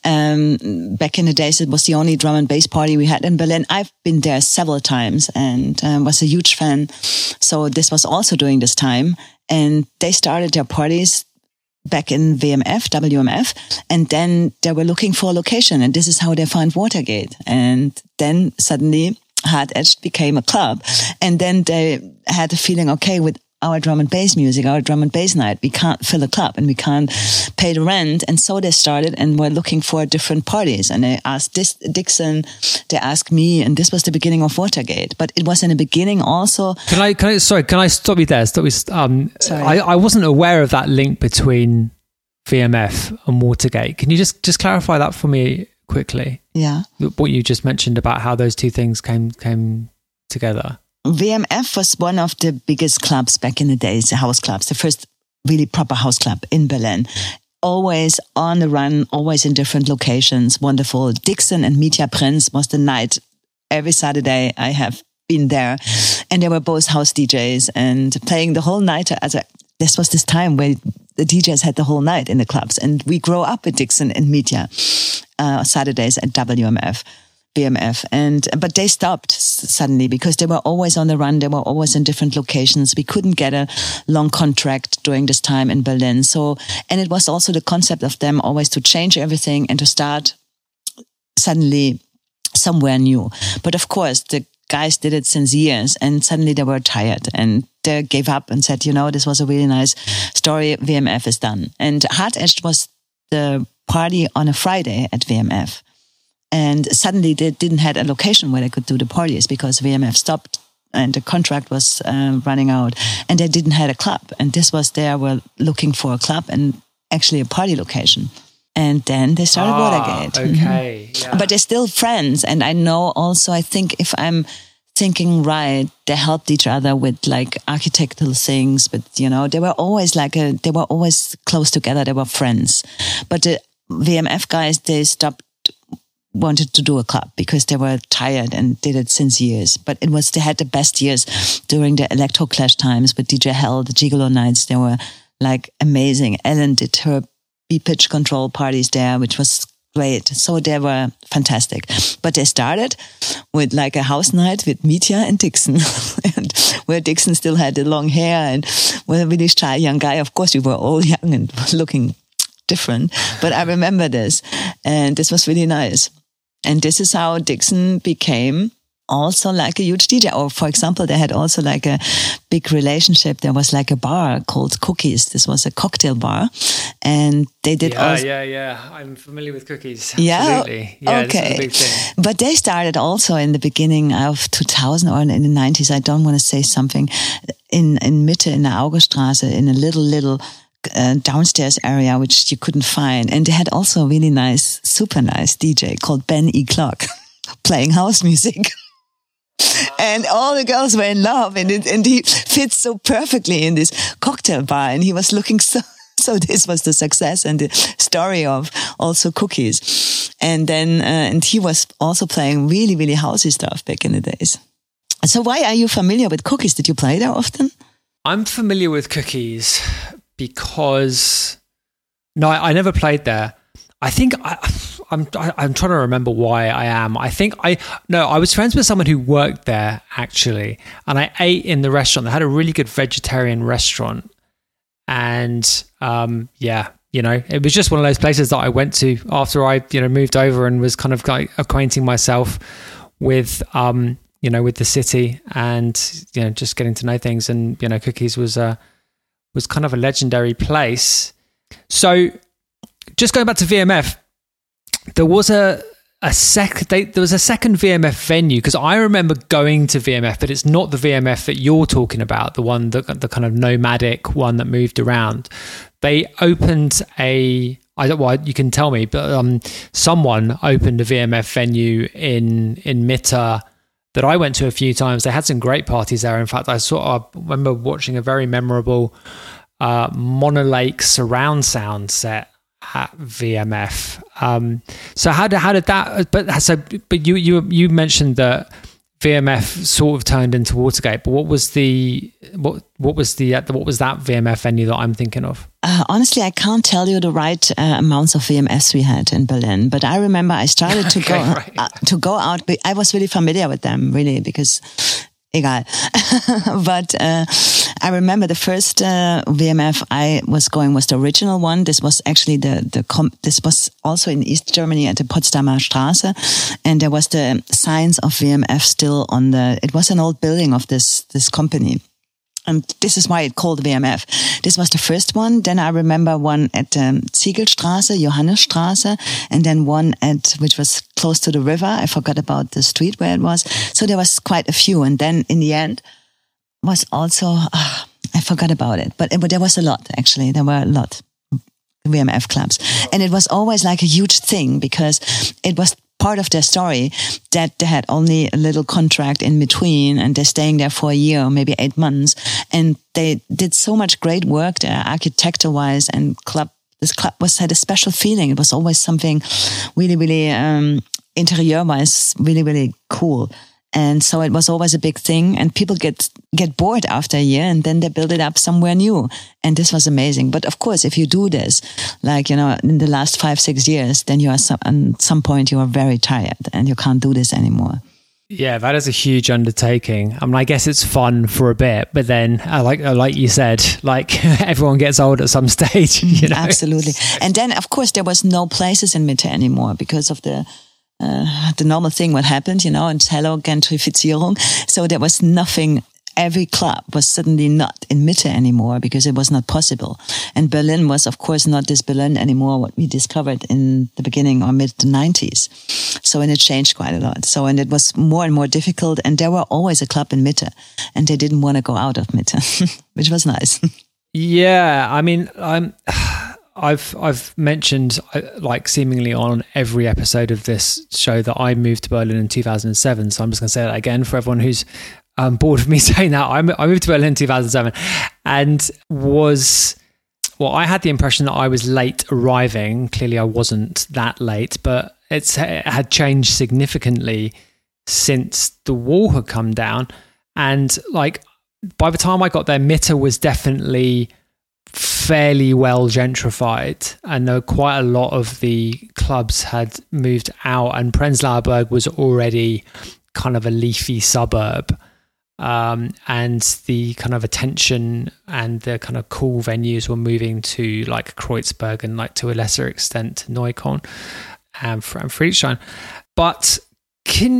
Um, back in the days, it was the only drum and bass party we had in Berlin. I've been there several times and um, was a huge fan. So this was also during this time. And they started their parties back in V M F, W M F. And then they were looking for a location. And this is how they found Watergate. And then suddenly Hard Edged became a club. And then they had a feeling, okay, with our drum and bass music, our drum and bass night, we can't fill a club and we can't pay the rent. And so they started and were looking for different parties. And they asked this Dixon, they asked me, and this was the beginning of Watergate. But it was in the beginning also. Can I, can I, sorry, can I stop you there? Stop you, um, sorry. I, I wasn't aware of that link between V M F and Watergate. Can you just, just clarify that for me quickly? Yeah. What you just mentioned about how those two things came, came together. V M F was one of the biggest clubs back in the days, the house clubs, the first really proper house club in Berlin. Always on the run, always in different locations. Wonderful. Dixon and Mitja Prinz was the night. Every Saturday I have been there. And they were both house D Js and playing the whole night. As a, this was this time where the D Js had the whole night in the clubs. And we grew up with Dixon and Mitja uh, Saturdays at W M F. B M F, and but they stopped suddenly because they were always on the run. They were always in different locations. We couldn't get a long contract during this time in Berlin. So, and it was also the concept of them always to change everything and to start suddenly somewhere new. But of course, the guys did it since years, and suddenly they were tired and they gave up and said, you know, this was a really nice story. V M F is done. And Hard Edged was the party on a Friday at V M F. And suddenly they didn't have a location where they could do the parties because V M F stopped and the contract was uh, running out, and they didn't have a club. And this was they were looking for a club and actually a party location. And then they started ah, Watergate. Okay. Mm-hmm. Yeah. But they're still friends. And I know also, I think if I'm thinking right, they helped each other with like architectural things. But, you know, they were always like a, they were always close together. They were friends. But the V M F guys, they stopped wanted to do a club because they were tired and did it since years. But it was, they had the best years during the Electro Clash times with D J Hell, the Gigolo nights. They were like amazing. Ellen did her B-pitch control parties there, which was great. So they were fantastic. But they started with like a house night with Mitja and Dixon, and where Dixon still had the long hair and was a really shy young guy. Of course, we were all young and looking different, but I remember this, and this was really nice. And this is how Dixon became also like a huge D J. Or for example, they had also like a big relationship. There was like a bar called Cookies. This was a cocktail bar. And they did yeah, also... Yeah, yeah, I'm familiar with Cookies. Yeah? Absolutely. Yeah, okay. This is a big thing. But they started also in the beginning of two thousand or in the nineties. I don't want to say something. In, in Mitte, in the Augerstraße, in a little, little uh, downstairs area, which you couldn't find. And they had also a really nice, super nice D J called Ben E. Clark playing house music. And all the girls were in love, and it, and he fits so perfectly in this cocktail bar, and he was looking so, so this was the success and the story of also Cookies. And then, uh, and he was also playing really, really housey stuff back in the days. So why are you familiar with Cookies? Did you play there often? I'm familiar with Cookies because, no, I, I never played there. I think I, I'm I, I'm trying to remember why I am. I think I no, I was friends with someone who worked there actually, and I ate in the restaurant. They had a really good vegetarian restaurant, and um, yeah, you know, it was just one of those places that I went to after I you know moved over and was kind of like acquainting myself with um, you know with the city and you know just getting to know things. And you know, Cookies was a was kind of a legendary place. So. Just going back to V M F, there was a a sec. They, there was a second V M F venue because I remember going to V M F, but it's not the V M F that you're talking about. The one that the kind of nomadic one that moved around. They opened a. I don't. Well, you can tell me, but um, someone opened a V M F venue in in Mitte that I went to a few times. They had some great parties there. In fact, I sort of remember watching a very memorable uh, Monolake surround sound set at V M F. Um, so how did how did that? But so but you you you mentioned that V M F sort of turned into Watergate. But what was the what what was the what was that V M F venue that I'm thinking of? Uh, honestly, I can't tell you the right uh, amounts of V M Fs we had in Berlin. But I remember I started to okay, go right. uh, to go out. I was really familiar with them, really, because. Egal. But uh, I remember the first uh, V M F I was going was the original one. This was actually the, the com- this was also in East Germany at the Potsdamer Straße. And there was the signs of V M F still on the, it was an old building of this, this company. And this is why it called V M F. This was the first one. Then I remember one at um, Ziegelstraße, Johannesstraße, and then one at, which was close to the river. I forgot about the street where it was. So there was quite a few. And then in the end was also, uh, I forgot about it, but, it, but there was a lot actually. There were a lot of V M F clubs. And it was always like a huge thing because it was part of their story that they had only a little contract in between and they're staying there for a year or maybe eight months. And they did so much great work there, architecture wise, and club, this club was had a special feeling. It was always something really, really, um, interior wise, really, really cool. And so it was always a big thing, and people get get bored after a year, and then they build it up somewhere new. And this was amazing. But of course, if you do this, like, you know, in the last five, six years, then you are some, at some point you are very tired and you can't do this anymore. Yeah, that is a huge undertaking. I mean, I guess it's fun for a bit, but then, uh, like uh, like you said, like everyone gets old at some stage. You know? Absolutely. And then, of course, there was no places in Mitte anymore because of the uh, the normal thing what happened, you know, and hello gentrifizierung. So there was nothing. Every club was suddenly not in Mitte anymore because it was not possible. And Berlin was, of course, not this Berlin anymore, what we discovered in the beginning or mid nineties. So, and it changed quite a lot. So, and it was more and more difficult. And there were always a club in Mitte and they didn't want to go out of Mitte, which was nice. Yeah. I mean, I'm, I've, I've mentioned like seemingly on every episode of this show that I moved to Berlin in two thousand seven. So I'm just going to say that again for everyone who's I'm bored of me saying that. I moved to Berlin in two thousand seven and was, well, I had the impression that I was late arriving. Clearly I wasn't that late, but it's, it had changed significantly since the wall had come down. And like, by the time I got there, Mitte was definitely fairly well gentrified. And there were quite a lot of the clubs had moved out, and Prenzlauer Berg was already kind of a leafy suburb. Um, and the kind of attention and the kind of cool venues were moving to like Kreuzberg and like to a lesser extent Neukölln and Friedrichshain. But can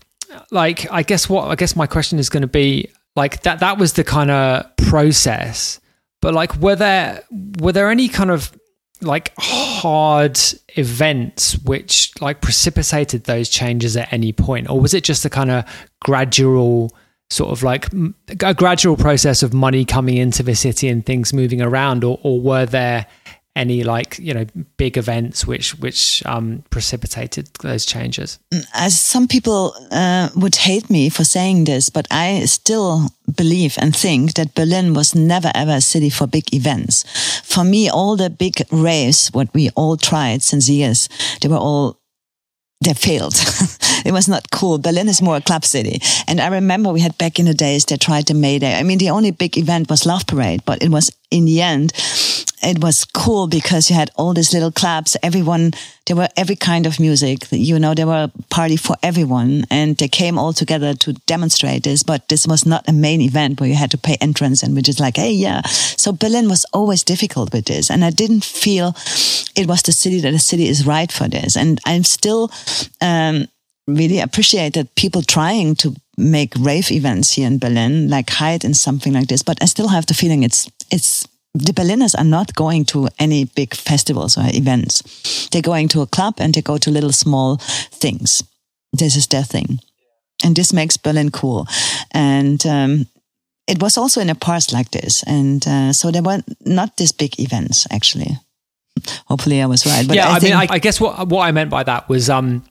like I guess what I guess my question is going to be like that that was the kind of process. But like were there were there any kind of like hard events which like precipitated those changes at any point, or was it just a kind of gradual sort of like a gradual process of money coming into the city and things moving around, or, or were there any like, you know, big events which which um, precipitated those changes? As some people uh, would hate me for saying this, but I still believe and think that Berlin was never ever a city for big events. For me, all the big raves, what we all tried since years, they were all they failed. It was not cool. Berlin is more a club city. And I remember we had back in the days, they tried the May Day. I mean, the only big event was Love Parade, but it was in the end, it was cool because you had all these little clubs. Everyone, there were every kind of music. You know, there were a party for everyone, and they came all together to demonstrate this. But this was not a main event where you had to pay entrance and we're just like, hey, yeah. So Berlin was always difficult with this, and I didn't feel it was the city that the city is right for this. And I'm still um, really appreciate that people trying to make rave events here in Berlin, like Hyde and something like this. But I still have the feeling it's it's. The Berliners are not going to any big festivals or events. They're going to a club and they go to little small things. This is their thing. And this makes Berlin cool. And um, it was also in a parts like this. And uh, so there were not these big events, actually. Hopefully I was right. But yeah, I, I think- mean, I, I guess what what I meant by that was um,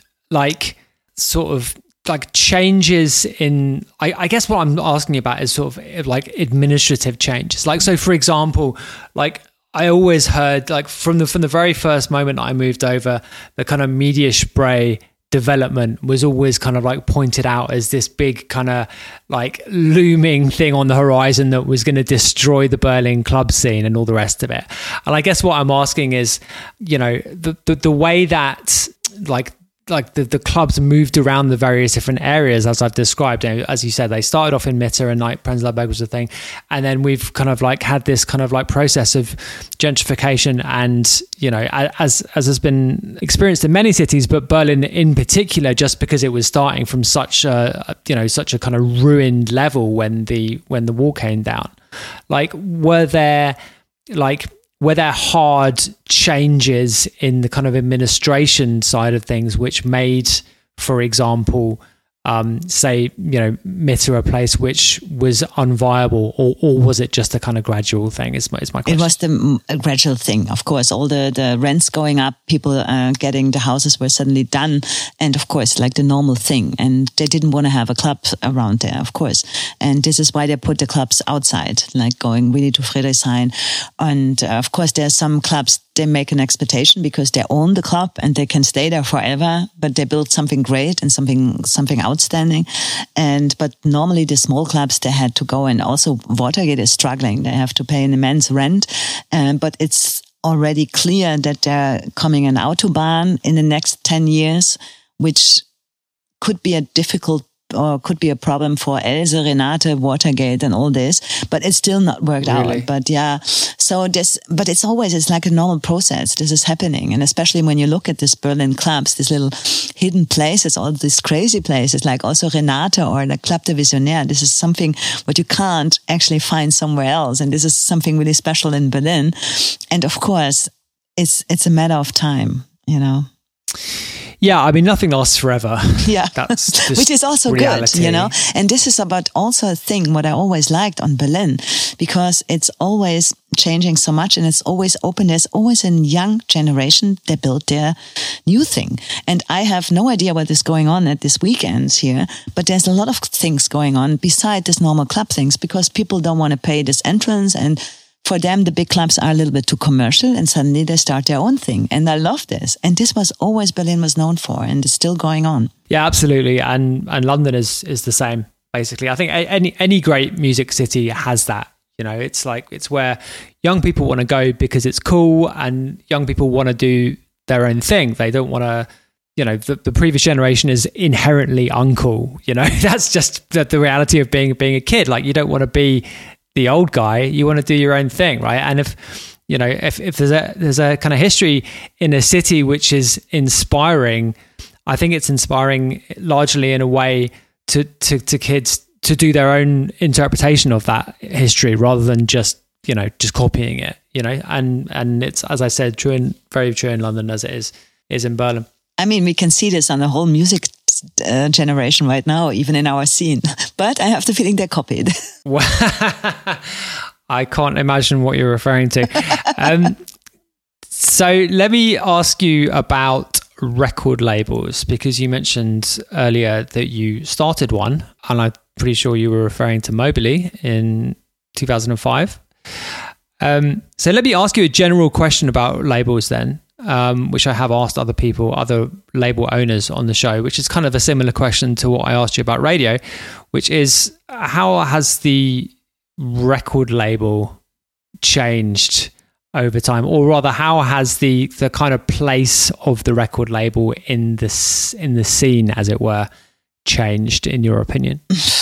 like sort of like changes in, I, I guess what I'm asking about is sort of like administrative changes. Like, so for example, like I always heard like from the, from the very first moment I moved over, the kind of media spray development was always kind of like pointed out as this big kind of like looming thing on the horizon that was going to destroy the Berlin club scene and all the rest of it. And I guess what I'm asking is, you know, the, the, the way that like, like the, the clubs moved around the various different areas as I've described. And as you said, they started off in Mitte and like Prenzlauer Berg was the thing. And then we've kind of like had this kind of like process of gentrification and, you know, as, as has been experienced in many cities, but Berlin in particular, just because it was starting from such a, you know, such a kind of ruined level when the, when the wall came down. Like, were there like, were there hard changes in the kind of administration side of things which made, for example, um, say, you know, Mitte a place which was unviable, or, or was it just a kind of gradual thing? Is my, is my question. It was the a gradual thing, of course. All the, the rents going up, people uh, getting the houses were suddenly done. And of course, like the normal thing. And they didn't want to have a club around there, of course. And this is why they put the clubs outside, like going really to Friedrichshain. And uh, of course, there are some clubs, they make an expectation because they own the club and they can stay there forever, but they build something great and something, something outstanding. And, but normally the small clubs, they had to go, and also Watergate is struggling. They have to pay an immense rent. Um, but it's already clear that they're coming an Autobahn in the next ten years, which could be a difficult or could be a problem for Else, Renate, Watergate and all this, but it's still not worked really? out. But yeah, so this, but it's always, it's like a normal process. This is happening. And especially when you look at these Berlin clubs, these little hidden places, all these crazy places, like also Renate or the Club de Visionnaire. This is something what you can't actually find somewhere else. And this is something really special in Berlin. And of course, it's, it's a matter of time, you know. Yeah, I mean, nothing lasts forever. Yeah, that's just which is also reality. Good, you know. And this is about also a thing what I always liked on Berlin, because it's always changing so much and it's always open. There's always a young generation that built their new thing. And I have no idea what is going on at these weekends here, but there's a lot of things going on beside this normal club things, because people don't want to pay this entrance, and for them, the big clubs are a little bit too commercial, and suddenly they start their own thing. And I love this. And this was always Berlin was known for, and it's still going on. Yeah, absolutely. And and London is is the same, basically. I think any any great music city has that. You know, it's like, it's where young people want to go because it's cool, and young people want to do their own thing. They don't want to, you know, the, the previous generation is inherently uncool. You know, that's just the, the reality of being being a kid. Like, you don't want to be the old guy, you want to do your own thing, right? And if, you know, if, if there's a there's a kind of history in a city which is inspiring, I think it's inspiring largely in a way to to, to kids to do their own interpretation of that history rather than just, you know, just copying it, you know. And and it's, as I said, true in very true in London as it is is in Berlin. I mean, we can see this on the whole music uh, generation right now, even in our scene. But I have the feeling they're copied. I can't imagine what you're referring to. Um, so let me ask you about record labels, because you mentioned earlier that you started one, and I'm pretty sure you were referring to Mobley in two thousand five. Um, so let me ask you a general question about labels then, um, which I have asked other people, other label owners on the show, which is kind of a similar question to what I asked you about radio, which is, how has the record label changed over time, or rather, how has the the kind of place of the record label in this in the scene, as it were, changed, in your opinion?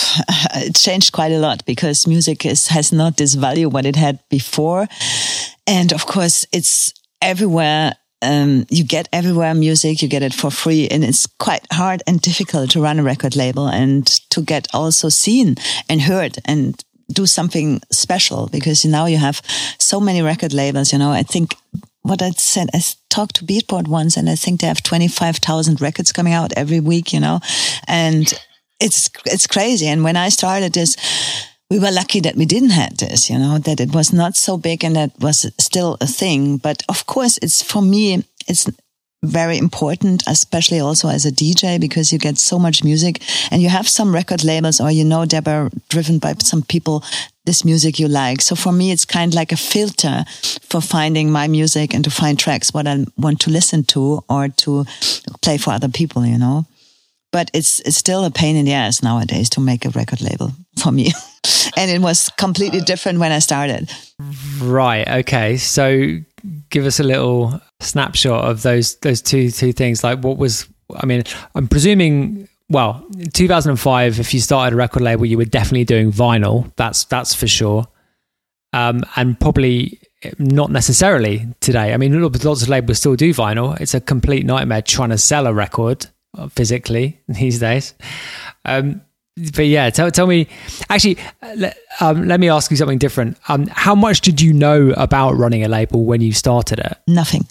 It changed quite a lot, because music is has not this value what it had before, and of course it's everywhere. Um, you get everywhere music, you get it for free, and it's quite hard and difficult to run a record label and to get also seen and heard and do something special, because now you have so many record labels. You know, I think what I said, I talked to Beatport once, and I think they have twenty-five thousand records coming out every week, you know, and it's, it's crazy. And when I started this, we were lucky that we didn't have this, you know, that it was not so big and that was still a thing. But of course, it's, for me, it's very important, especially also as a D J, because you get so much music and you have some record labels, or, you know, they were driven by some people, this music you like. So for me, it's kind of like a filter for finding my music and to find tracks, what I want to listen to or to play for other people, you know. But it's it's still a pain in the ass nowadays to make a record label for me. And it was completely different when I started. Right. Okay. So give us a little snapshot of those those two two things. Like, what was, I mean, I'm presuming, well, in two thousand five, if you started a record label, you were definitely doing vinyl. That's that's for sure. Um, and probably not necessarily today. I mean, lots of labels still do vinyl. It's a complete nightmare trying to sell a record physically these days. Um, but yeah, tell tell me, actually, let, um, let me ask you something different. Um, how much did you know about running a label when you started it? Nothing.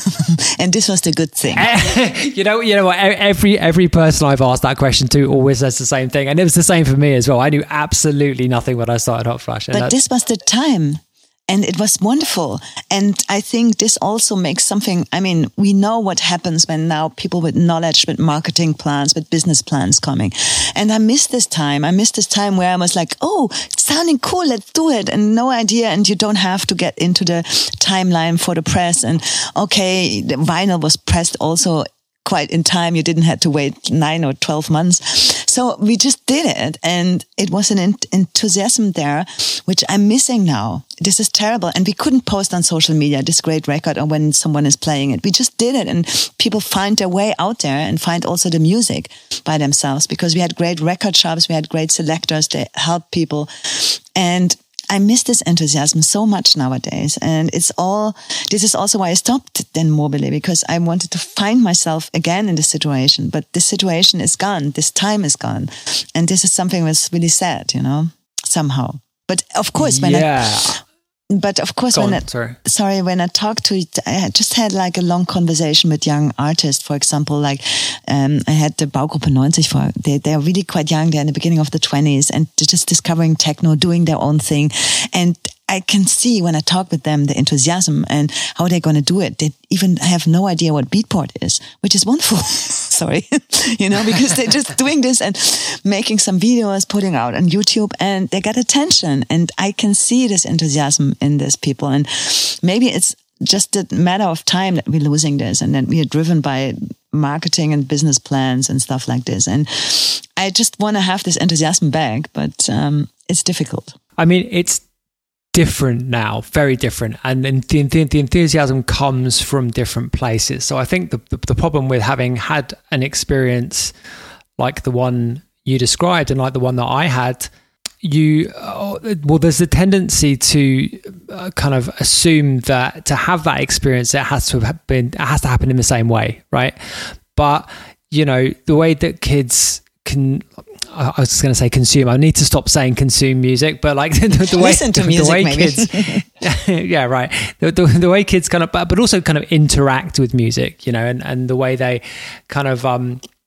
And this was the good thing. you know, you know what? Every every person I've asked that question to always says the same thing, and it was the same for me as well. I knew absolutely nothing when I started Hot Flash. But this was the time. And it was wonderful. And I think this also makes something, I mean, we know what happens when now people with knowledge, with marketing plans, with business plans coming. And I miss this time. I miss this time where I was like, oh, it's sounding cool, let's do it. And no idea. And you don't have to get into the timeline for the press. And okay, the vinyl was pressed also quite in time. You didn't have to wait nine or twelve months. So we just did it. And it was an ent- enthusiasm there, which I'm missing now. This is terrible. And we couldn't post on social media this great record or when someone is playing it. We just did it. And people find their way out there and find also the music by themselves, because we had great record shops. We had great selectors. They helped people. And I miss this enthusiasm so much nowadays. And it's all, this is also why I stopped then Mobley, because I wanted to find myself again in this situation. But this situation is gone. This time is gone. And this is something that's really sad, you know, somehow. But of course, when yeah. I... But of course, Go when on, I, sorry. sorry, when I talked to, I just had like a long conversation with young artists. For example, like um, I had the Baugruppe ninety for, they, they're really quite young. They're in the beginning of the twenties and they're just discovering techno, doing their own thing. And I can see when I talk with them, the enthusiasm and how they're going to do it. They even have no idea what Beatport is, which is wonderful. Sorry, you know, because they're just doing this and making some videos, putting out on YouTube, and they get attention. And I can see this enthusiasm in these people. And maybe it's just a matter of time that we're losing this and that we are driven by marketing and business plans and stuff like this. And I just want to have this enthusiasm back, but um, it's difficult. I mean, it's different now, very different, and the, the, the enthusiasm comes from different places. So I think the, the the problem with having had an experience like the one you described and like the one that I had, you uh, well, there's a tendency to uh, kind of assume that to have that experience, it has to have been, it has to happen in the same way, right? But you know, the way that kids can, I was just going to say consume. I need to stop saying consume music, but like the, the way, listen to music, the way maybe. kids, yeah, right. The, the, the way kids kind of, but, but also kind of interact with music, you know, and, and the way they kind of, um,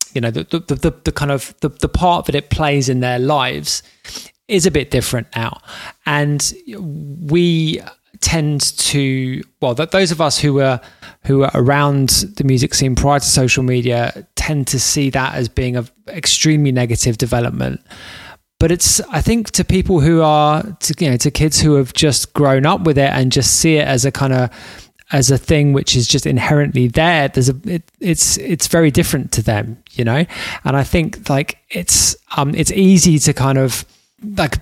you know, the the the, the kind of the, the part that it plays in their lives is a bit different now. And we tend to, well, that those of us who were who were around the music scene prior to social media tend to see that as being an extremely negative development. But it's, I think, to people who are, to, you know, to kids who have just grown up with it and just see it as a kind of, as a thing which is just inherently there. There's a, it, it's, it's very different to them, you know. And I think like it's, um, it's easy to kind of like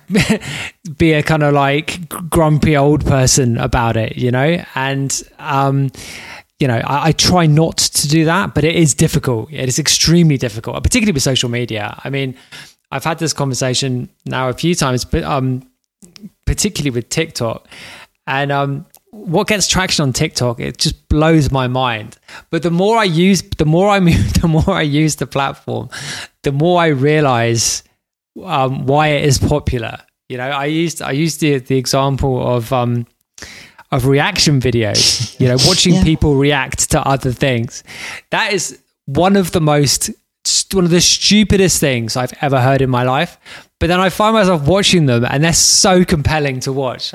be a kind of like grumpy old person about it, you know. And um, you know, I, I try not to do that, but it is difficult. It is extremely difficult, particularly with social media. I mean, I've had this conversation now a few times, but um, particularly with TikTok, and um, what gets traction on TikTok, it just blows my mind. But the more I use, the more I move, the more I use the platform, the more I realize um, why it is popular. You know, I used I used the the example of um, of reaction videos. You know, watching yeah. people react to other things. That is one of the most one of the stupidest things I've ever heard in my life. But then I find myself watching them and they're so compelling to watch.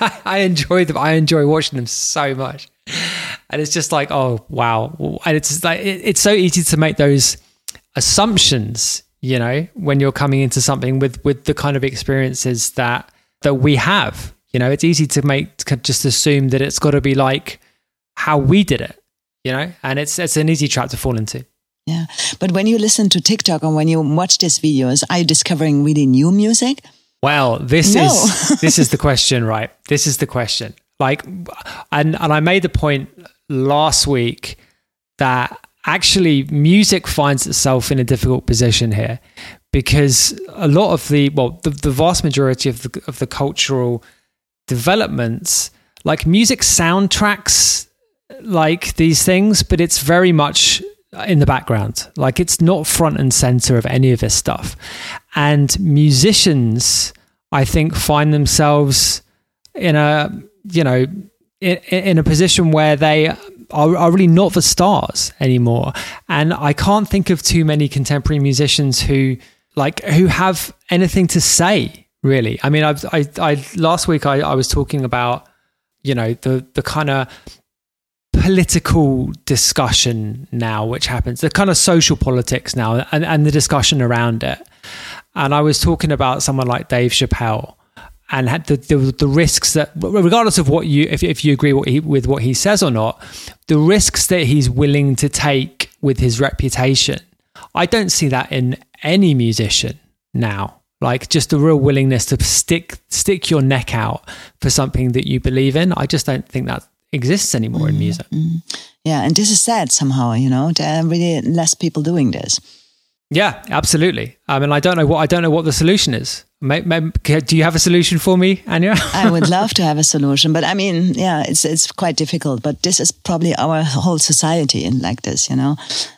I enjoy them. I enjoy watching them so much. And it's just like, oh, wow. And it's like, it, it's so easy to make those assumptions, you know, when you're coming into something with, with the kind of experiences that, that we have, you know, it's easy to make, to just assume that it's got to be like how we did it, you know, and it's, it's an easy trap to fall into. Yeah. But when you listen to TikTok and when you watch these videos, are you discovering really new music? Well, this no. is this is the question, right? This is the question. Like, and, and I made the point last week that actually music finds itself in a difficult position here because a lot of the, well, the, the vast majority of the, of the cultural developments, like music soundtracks, like these things, but it's very much in the background. Like it's not front and center of any of this stuff. And musicians, I think, find themselves in a, you know, in, in a position where they are, are really not the stars anymore. And I can't think of too many contemporary musicians who like, who have anything to say, really. I mean, I've, I, I, last week I, I was talking about, you know, the, the kind of political discussion now, which happens, the kind of social politics now and, and the discussion around it. And I was talking about someone like Dave Chappelle and had the, the, the risks that, regardless of what you, if, if you agree what he, with what he says or not, the risks that he's willing to take with his reputation. I don't see that in any musician now. Like just a real willingness to stick, stick your neck out for something that you believe in. I just don't think that exists anymore mm, in music. Mm. Yeah, and this is sad somehow, you know, there are really less people doing this. Yeah, absolutely. I mean, I don't know what I don't know what the solution is. Maybe, maybe, do you have a solution for me, Anya? I would love to have a solution, but I mean, yeah, it's it's quite difficult. But this is probably our whole society like this, you know.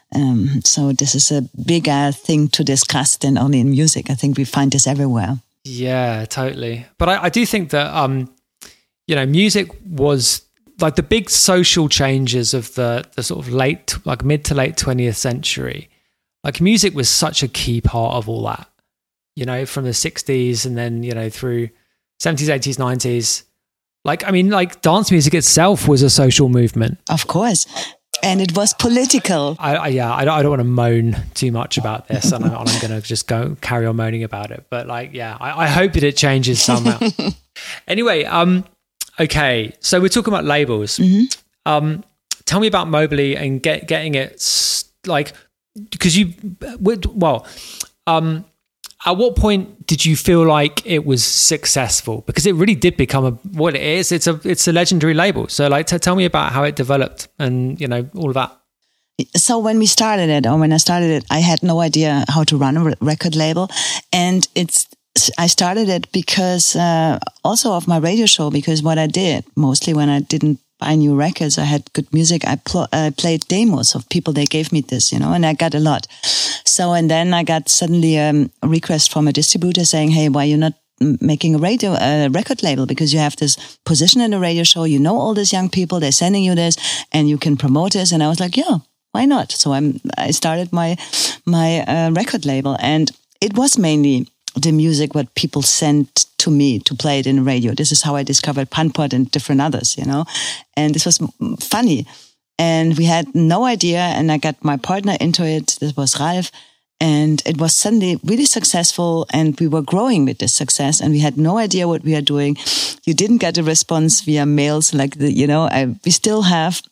Um, so this is a bigger thing to discuss than only in music. I think we find this everywhere. Yeah, totally. But I, I do think that um, you know, music was like the big social changes of the the sort of late, like mid to late twentieth century. Like music was such a key part of all that, you know, from the sixties and then, you know, through seventies, eighties, nineties. Like, I mean, like dance music itself was a social movement. Of course. And it was political. I, I yeah, I don't, I don't want to moan too much about this and, I, and I'm going to just go carry on moaning about it. But like, yeah, I, I hope that it changes somehow. Anyway, um, okay, so we're talking about labels. Mm-hmm. Um, tell me about Mobley and get, getting it like, because you, well, um, at what point did you feel like it was successful? Because it really did become a, what it is. It's a, it's a legendary label. So like, t- tell me about how it developed and, you know, all of that. So when we started it, or when I started it, I had no idea how to run a record label. And it's, I started it because, uh, also of my radio show, because what I did mostly when I didn't buy new records, I had good music. I, pl- I played demos of people. They gave me this, you know, and I got a lot. So, and then I got suddenly um, a request from a distributor saying, hey, why are you not making a radio, a record label? Because you have this position in the radio show. You know, all these young people, they're sending you this and you can promote this. And I was like, yeah, why not? So I'm, I started my, my uh, record label, and it was mainly the music what people sent to me to play it in the radio. This is how I discovered Panpot and different others, you know, and this was funny. And we had no idea, and I got my partner into it. This was Ralf. And it was suddenly really successful, and we were growing with this success, and we had no idea what we are doing. You didn't get a response via mails, like the, you know, I, we still have,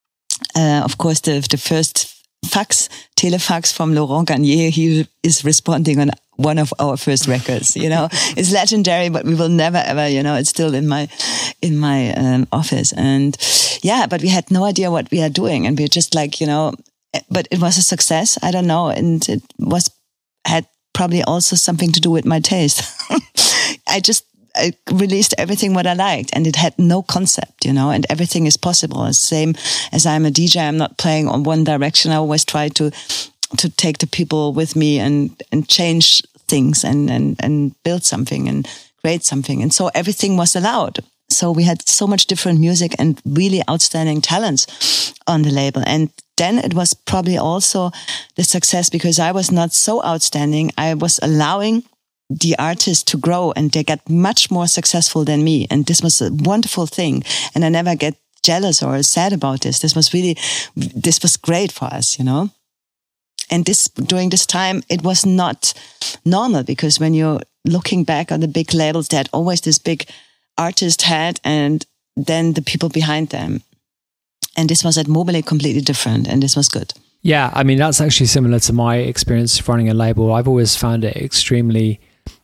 uh, of course, the, the first fax, telefax from Laurent Garnier. He is responding on one of our first records, you know, it's legendary, but we will never ever, you know, it's still in my, in my um, office. And yeah, but we had no idea what we are doing. And we're just like, you know, but it was a success. I don't know. And it was, had probably also something to do with my taste. I just, I released everything what I liked, and it had no concept, you know, and everything is possible. The same as I'm a D J, I'm not playing on one direction. I always try to, to take the people with me and, and change things and, and, and build something and create something. And so everything was allowed. So we had so much different music and really outstanding talents on the label. And then it was probably also the success because I was not so outstanding. I was allowing the artists to grow, and they got much more successful than me. And this was a wonderful thing. And I never get jealous or sad about this. This was really, this was great for us, you know? And this, during this time, it was not normal, because when you're looking back on the big labels, they had always this big artist head and then the people behind them. And this was at Mobile completely different, and this was good. Yeah, I mean, that's actually similar to my experience running a label. I've always found it extremely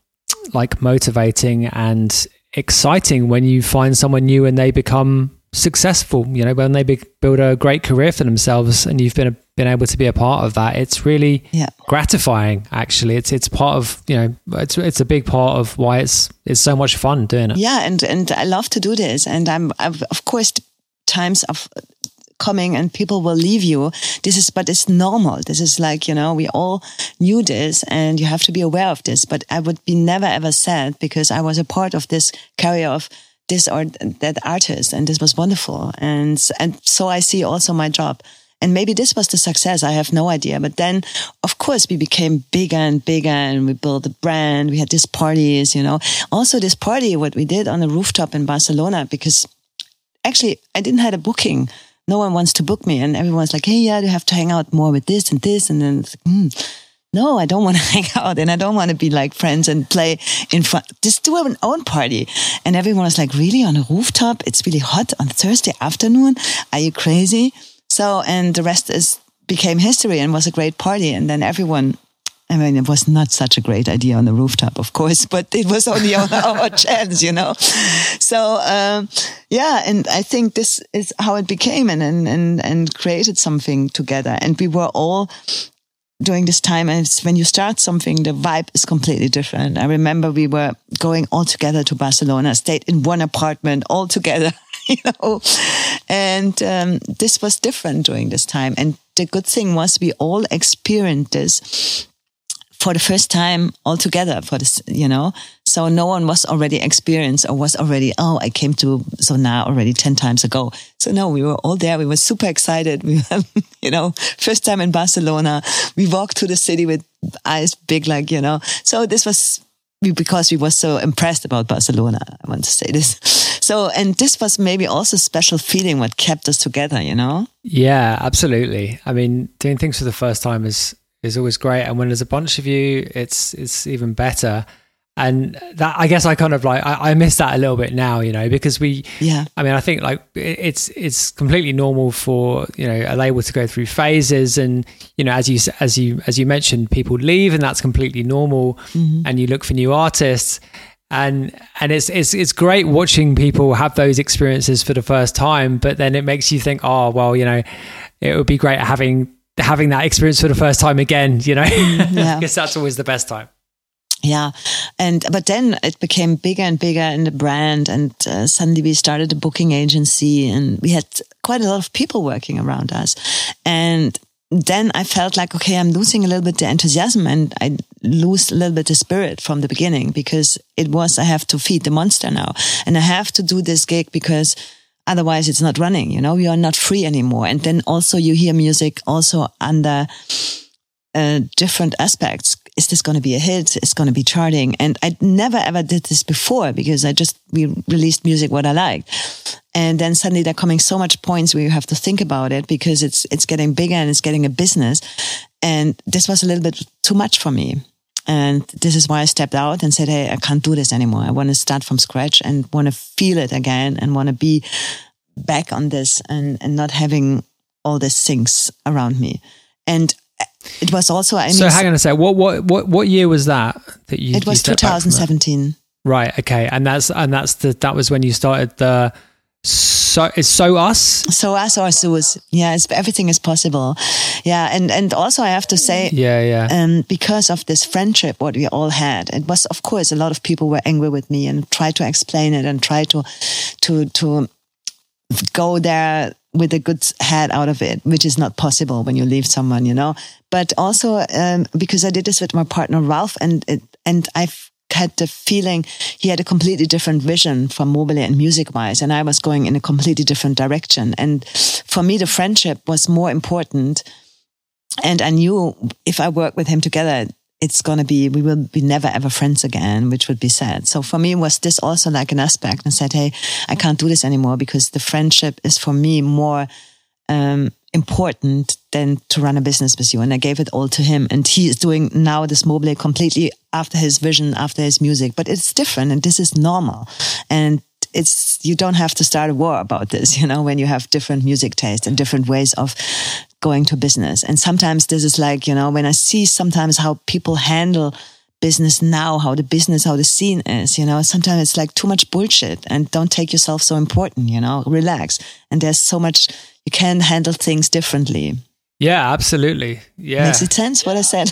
like motivating and exciting when you find someone new and they become successful, you know, when they be- build a great career for themselves, and you've been a, been able to be a part of that. It's really yeah. gratifying, actually. It's it's part of, you know, it's it's a big part of why it's it's so much fun doing it. Yeah, and and I love to do this, and I'm I've, of course times of coming and people will leave you. This is, but it's normal. This is like, you know, we all knew this, and you have to be aware of this. But I would be never ever sad, because I was a part of this career of this or that artist, and this was wonderful. And and so I see also my job. And maybe this was the success. I have no idea. But then, of course, we became bigger and bigger, and we built a brand. We had these parties, you know. Also, this party, what we did on the rooftop in Barcelona, because actually I didn't have a booking. No one wants to book me, and everyone's like, hey, yeah, you have to hang out more with this and this. And then it's like, hmm, no, I don't want to hang out, and I don't want to be like friends and play in front. Just do an own party. And everyone was like, really, on a rooftop? It's really hot on Thursday afternoon? Are you crazy? So, and the rest is became history and was a great party. And then everyone, I mean, it was not such a great idea on the rooftop, of course, but it was only our, our chance, you know. So, um, yeah, and I think this is how it became, and, and, and, and created something together. And we were all during this time, and it's when you start something, the vibe is completely different. I remember we were going all together to Barcelona, stayed in one apartment all together, you know, and um, this was different during this time. And the good thing was we all experienced this for the first time all together, for this, you know, so no one was already experienced or was already, oh, I came to Sonar already ten times ago. So no, we were all there. We were super excited. We were, you know, first time in Barcelona. We walked to the city with eyes big, like, you know, so this was because we were so impressed about Barcelona. I want to say this. So, and this was maybe also a special feeling what kept us together, you know? Yeah, absolutely. I mean, doing things for the first time is, is always great. And when there's a bunch of you, it's, it's even better. And that, I guess I kind of like, I, I miss that a little bit now, you know, because we, yeah, I mean, I think like it's, it's completely normal for, you know, a label to go through phases. And, you know, as you, as you, as you mentioned, people leave, and that's completely normal. Mm-hmm. And you look for new artists, and, and it's, it's, it's great watching people have those experiences for the first time, but then it makes you think, oh, well, you know, it would be great having, having that experience for the first time again, you know, yeah. because that's always the best time. Yeah. And, but then it became bigger and bigger in the brand, and uh, suddenly we started a booking agency, and we had quite a lot of people working around us. And then I felt like, okay, I'm losing a little bit the enthusiasm, and I lose a little bit the spirit from the beginning, because it was, I have to feed the monster now, and I have to do this gig because otherwise it's not running, you know, we are not free anymore. And then also you hear music also under uh, different aspects. Is this going to be a hit? It's going to be charting. And I never ever did this before because I just, we released music what I liked. And then suddenly there are coming so much points where you have to think about it because it's, it's getting bigger and it's getting a business. And this was a little bit too much for me. And this is why I stepped out and said, hey, I can't do this anymore. I want to start from scratch and want to feel it again and want to be back on this and, and not having all these things around me. And it was also, I mean, so hang on a sec. What, what, what, what year was that that you, it was you twenty seventeen. Right. Okay. And that's, and that's the, that was when you started the, so it's So Us? So Us or Sus. Yeah. It's, everything is possible. Yeah. And, and also I have to say, yeah, yeah. Um, because of this friendship, what we all had, it was, of course, a lot of people were angry with me and tried to explain it and try to, to, to go there with a good head out of it, which is not possible when you leave someone, you know. But also um, because I did this with my partner Ralph, and it, and I've had the feeling he had a completely different vision for Mobile and music-wise, and I was going in a completely different direction. And for me, the friendship was more important. And I knew if I work with him together, it's going to be, we will be never ever friends again, which would be sad. So for me, was this also like an aspect, and said, hey, I can't do this anymore because the friendship is for me more um, important than to run a business with you. And I gave it all to him. And he is doing now this Mobile completely after his vision, after his music. But it's different and this is normal. And it's, you don't have to start a war about this, you know, when you have different music tastes and different ways of going to business. And sometimes this is like, you know, when I see sometimes how people handle business now, how the business, how the scene is, you know, sometimes it's like too much bullshit, and don't take yourself so important, you know, relax. And there's so much, you can handle things differently. Yeah, absolutely. Yeah. Makes it sense what I said?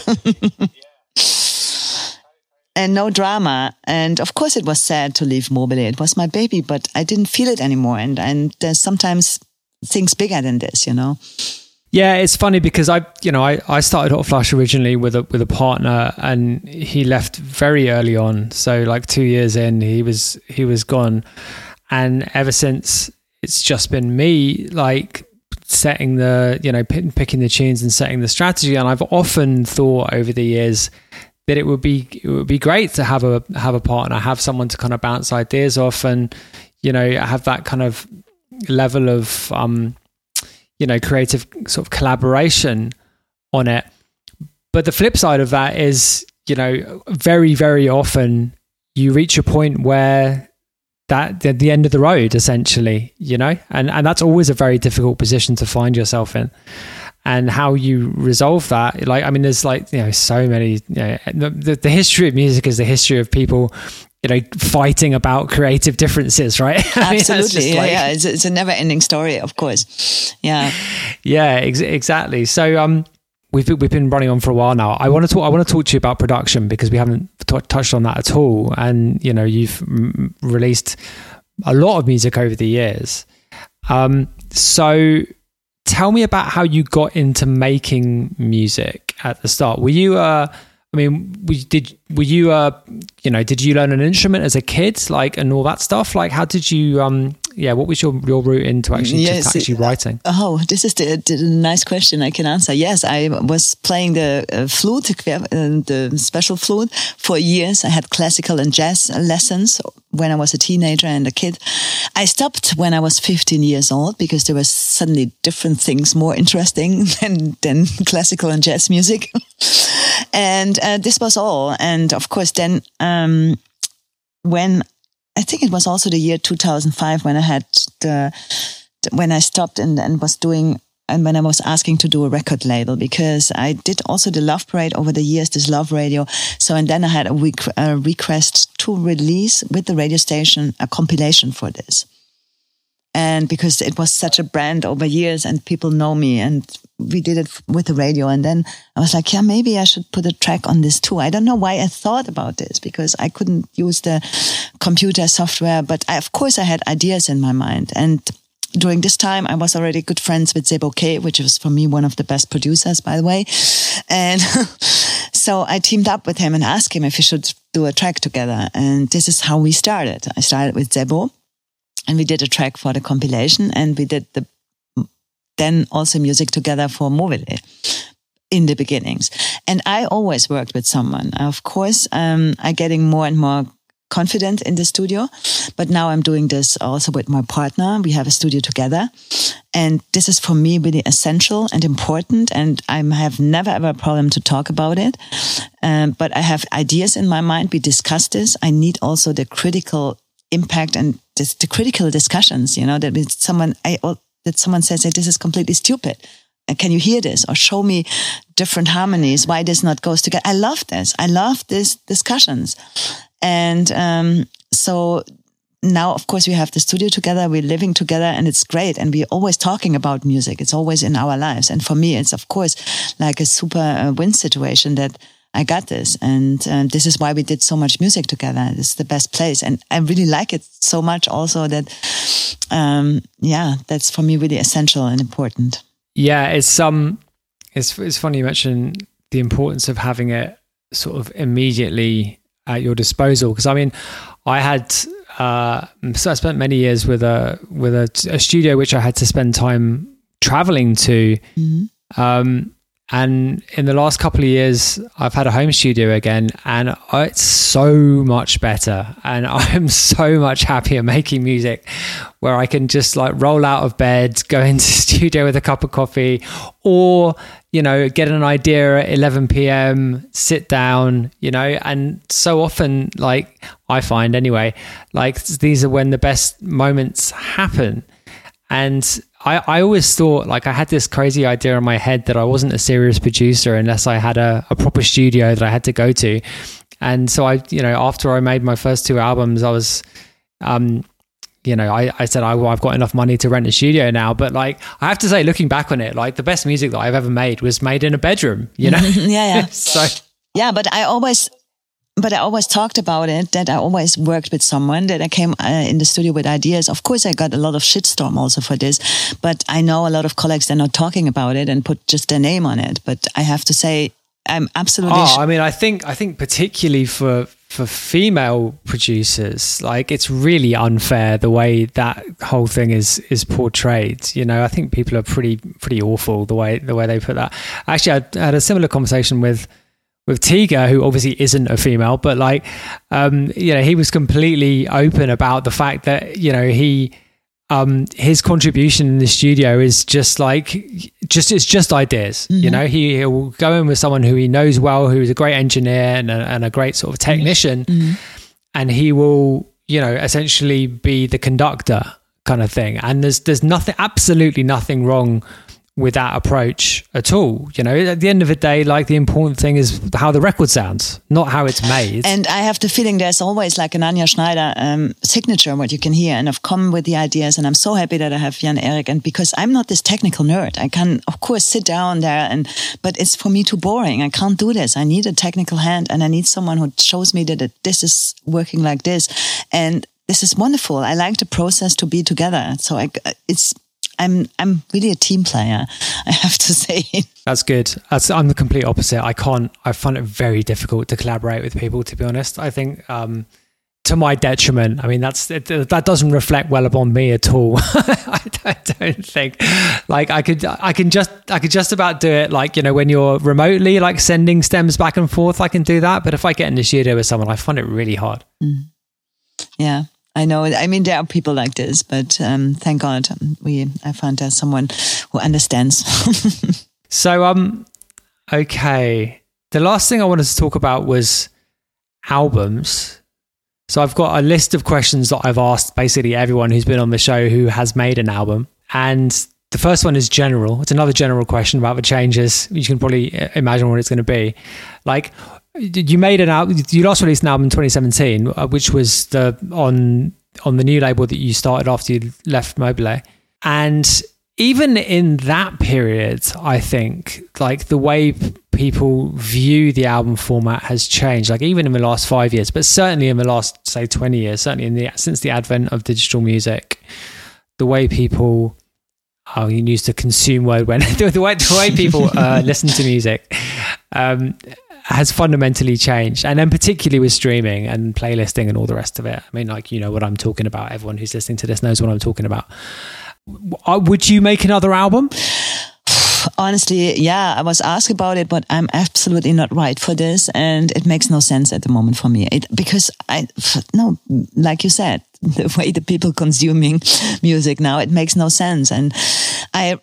And no drama. And of course it was sad to leave Mobile. It was my baby, but I didn't feel it anymore. And, and there's sometimes things bigger than this, you know? Yeah, it's funny because I, you know, I, I started Hot Flush originally with a with a partner, and he left very early on. So like two years in, he was he was gone, and ever since it's just been me, like setting the, you know, p- picking the tunes and setting the strategy. And I've often thought over the years that it would be it would be great to have a have a partner, have someone to kind of bounce ideas off, and you know, have that kind of level of um. you know, creative sort of collaboration on it. But the flip side of that is, you know, very, very often you reach a point where that the, the end of the road, essentially, you know, and, and that's always a very difficult position to find yourself in. And how you resolve that, like, I mean, there's like, you know, so many, you know, the, the history of music is the history of people, you know, fighting about creative differences, right? Absolutely. I mean, yeah, like, yeah. It's, it's a never ending story, of course. Yeah. Yeah, ex- exactly. So, um, we've, we've been running on for a while now. I want to talk, I want to talk to you about production because we haven't t- touched on that at all. And, you know, you've m- released a lot of music over the years. Um, so tell me about how you got into making music at the start. Were you, uh, I mean, we did. Were you, uh, you know, did you learn an instrument as a kid, like, and all that stuff? Like, how did you, um, yeah, what was your, your route into actually yes, just actually writing? Oh, this is the, the nice question I can answer. Yes, I was playing the uh, flute, uh, the special flute for years. I had classical and jazz lessons when I was a teenager and a kid. I stopped when I was fifteen years old because there were suddenly different things more interesting than, than classical and jazz music. And uh, this was all. And of course, then um, when I think it was also the year two thousand five when I had the, when I stopped and, and was doing, and when I was asking to do a record label, because I did also the Love Parade over the years, this Love Radio. So, and then I had a, week, a request to release with the radio station a compilation for this. And because it was such a brand over years and people know me, and we did it with the radio. And then I was like, yeah, maybe I should put a track on this too. I don't know why I thought about this because I couldn't use the computer software, but I, of course I had ideas in my mind. And during this time, I was already good friends with Sebo K, which was for me one of the best producers, by the way. And so I teamed up with him and asked him if we should do a track together. And this is how we started. I started with Sebo. and we did a track for the compilation, and we did the then also music together for Mobile in the beginnings. And I always worked with someone. Of course, um, I'm getting more and more confident in the studio, but now I'm doing this also with my partner. We have a studio together, and this is for me really essential and important, and I have never ever a problem to talk about it. Um, but I have ideas in my mind. We discuss this. I need also the critical impact and this, the critical discussions, you know, that with someone, I, that someone says, hey, this is completely stupid. Can you hear this? Or show me different harmonies, why this not goes together. I love this. I love these discussions. And um, so now, of course, we have the studio together, we're living together, and it's great. And we're always talking about music. It's always in our lives. And for me, it's, of course, like a super uh, win situation that I got this. And uh, this is why we did so much music together. It's the best place. And I really like it so much also that, um, yeah, that's for me really essential and important. Yeah, it's um, it's it's funny you mentioned the importance of having it sort of immediately at your disposal, because I mean, I had uh, so I spent many years with a with a, a studio which I had to spend time traveling to, mm-hmm. um, and in the last couple of years, I've had a home studio again, and it's so much better, and I'm so much happier making music where I can just like roll out of bed, go into the studio with a cup of coffee, or, you know, get an idea at eleven p.m, sit down, you know. And so often, like I find anyway, like these are when the best moments happen. And I, I always thought, like, I had this crazy idea in my head that I wasn't a serious producer unless I had a, a proper studio that I had to go to. And so I, you know, after I made my first two albums, I was, um, you know, I, I said, I, well, I've got enough money to rent a studio now. But like, I have to say, looking back on it, like the best music that I've ever made was made in a bedroom, you know? yeah, yeah. so yeah, but I always... But I always talked about it, that I always worked with someone, that I came uh, in the studio with ideas. Of course, I got a lot of shitstorm also for this, but I know a lot of colleagues, they're not talking about it and put just their name on it. But I have to say, I'm absolutely... Oh, sh- I mean, I think, I think particularly for, for female producers, like it's really unfair the way that whole thing is, is portrayed. You know, I think people are pretty, pretty awful the way, the way they put that. Actually, I had a similar conversation with, with Tiga, who obviously isn't a female, but like, um, you know, he was completely open about the fact that, you know, he, um, his contribution in the studio is just like, just, it's just ideas, mm-hmm. you know, he, he'll go in with someone who he knows well, who's a great engineer and a, and a great sort of technician, mm-hmm. and he will, you know, essentially be the conductor kind of thing. And there's, there's nothing, absolutely nothing wrong with that approach at all. You know, at the end of the day, like the important thing is how the record sounds, not how it's made. And I have the feeling there's always like an Anja Schneider um, signature, what you can hear. And I've come with the ideas, and I'm so happy that I have Jan Erik. And because I'm not this technical nerd, I can of course sit down there and, but it's for me too boring. I can't do this. I need a technical hand, and I need someone who shows me that it, this is working like this. And this is wonderful. I like the process to be together. So I, it's, I'm I'm really a team player, I have to say. That's good. That's, I'm the complete opposite. I can't, I find it very difficult to collaborate with people, to be honest. I think um, to my detriment. I mean, that's it, that doesn't reflect well upon me at all. I, I don't think. Like I could, I can just, I could just about do it. Like, you know, when you're remotely like sending stems back and forth, I can do that. But if I get in the studio with someone, I find it really hard. Mm. Yeah. I know. I mean, there are people like this, but um, thank God we. I found there's someone who understands. so, um, okay. The last thing I wanted to talk about was albums. So I've got a list of questions that I've asked basically everyone who's been on the show who has made an album, and the first one is general. It's another general question about the changes. You can probably imagine what it's going to be. Like, you made an album, you last released an album in twenty seventeen, which was the on on the new label that you started after you left Mobile. And even in that period, I think like the way p- people view the album format has changed, like even in the last five years, but certainly in the last, say, twenty years, certainly in the since the advent of digital music, the way people, oh, you used to consume word when, the way, the way people uh, listen to music, um, has fundamentally changed. And then particularly with streaming and playlisting and all the rest of it. I mean, like, you know what I'm talking about. Everyone who's listening to this knows what I'm talking about. Would you make another album? Honestly, yeah, I was asked about it, but I'm absolutely not right for this. And it makes no sense at the moment for me. It, because I, no, like you said, the way the people consuming music now, it makes no sense. And I,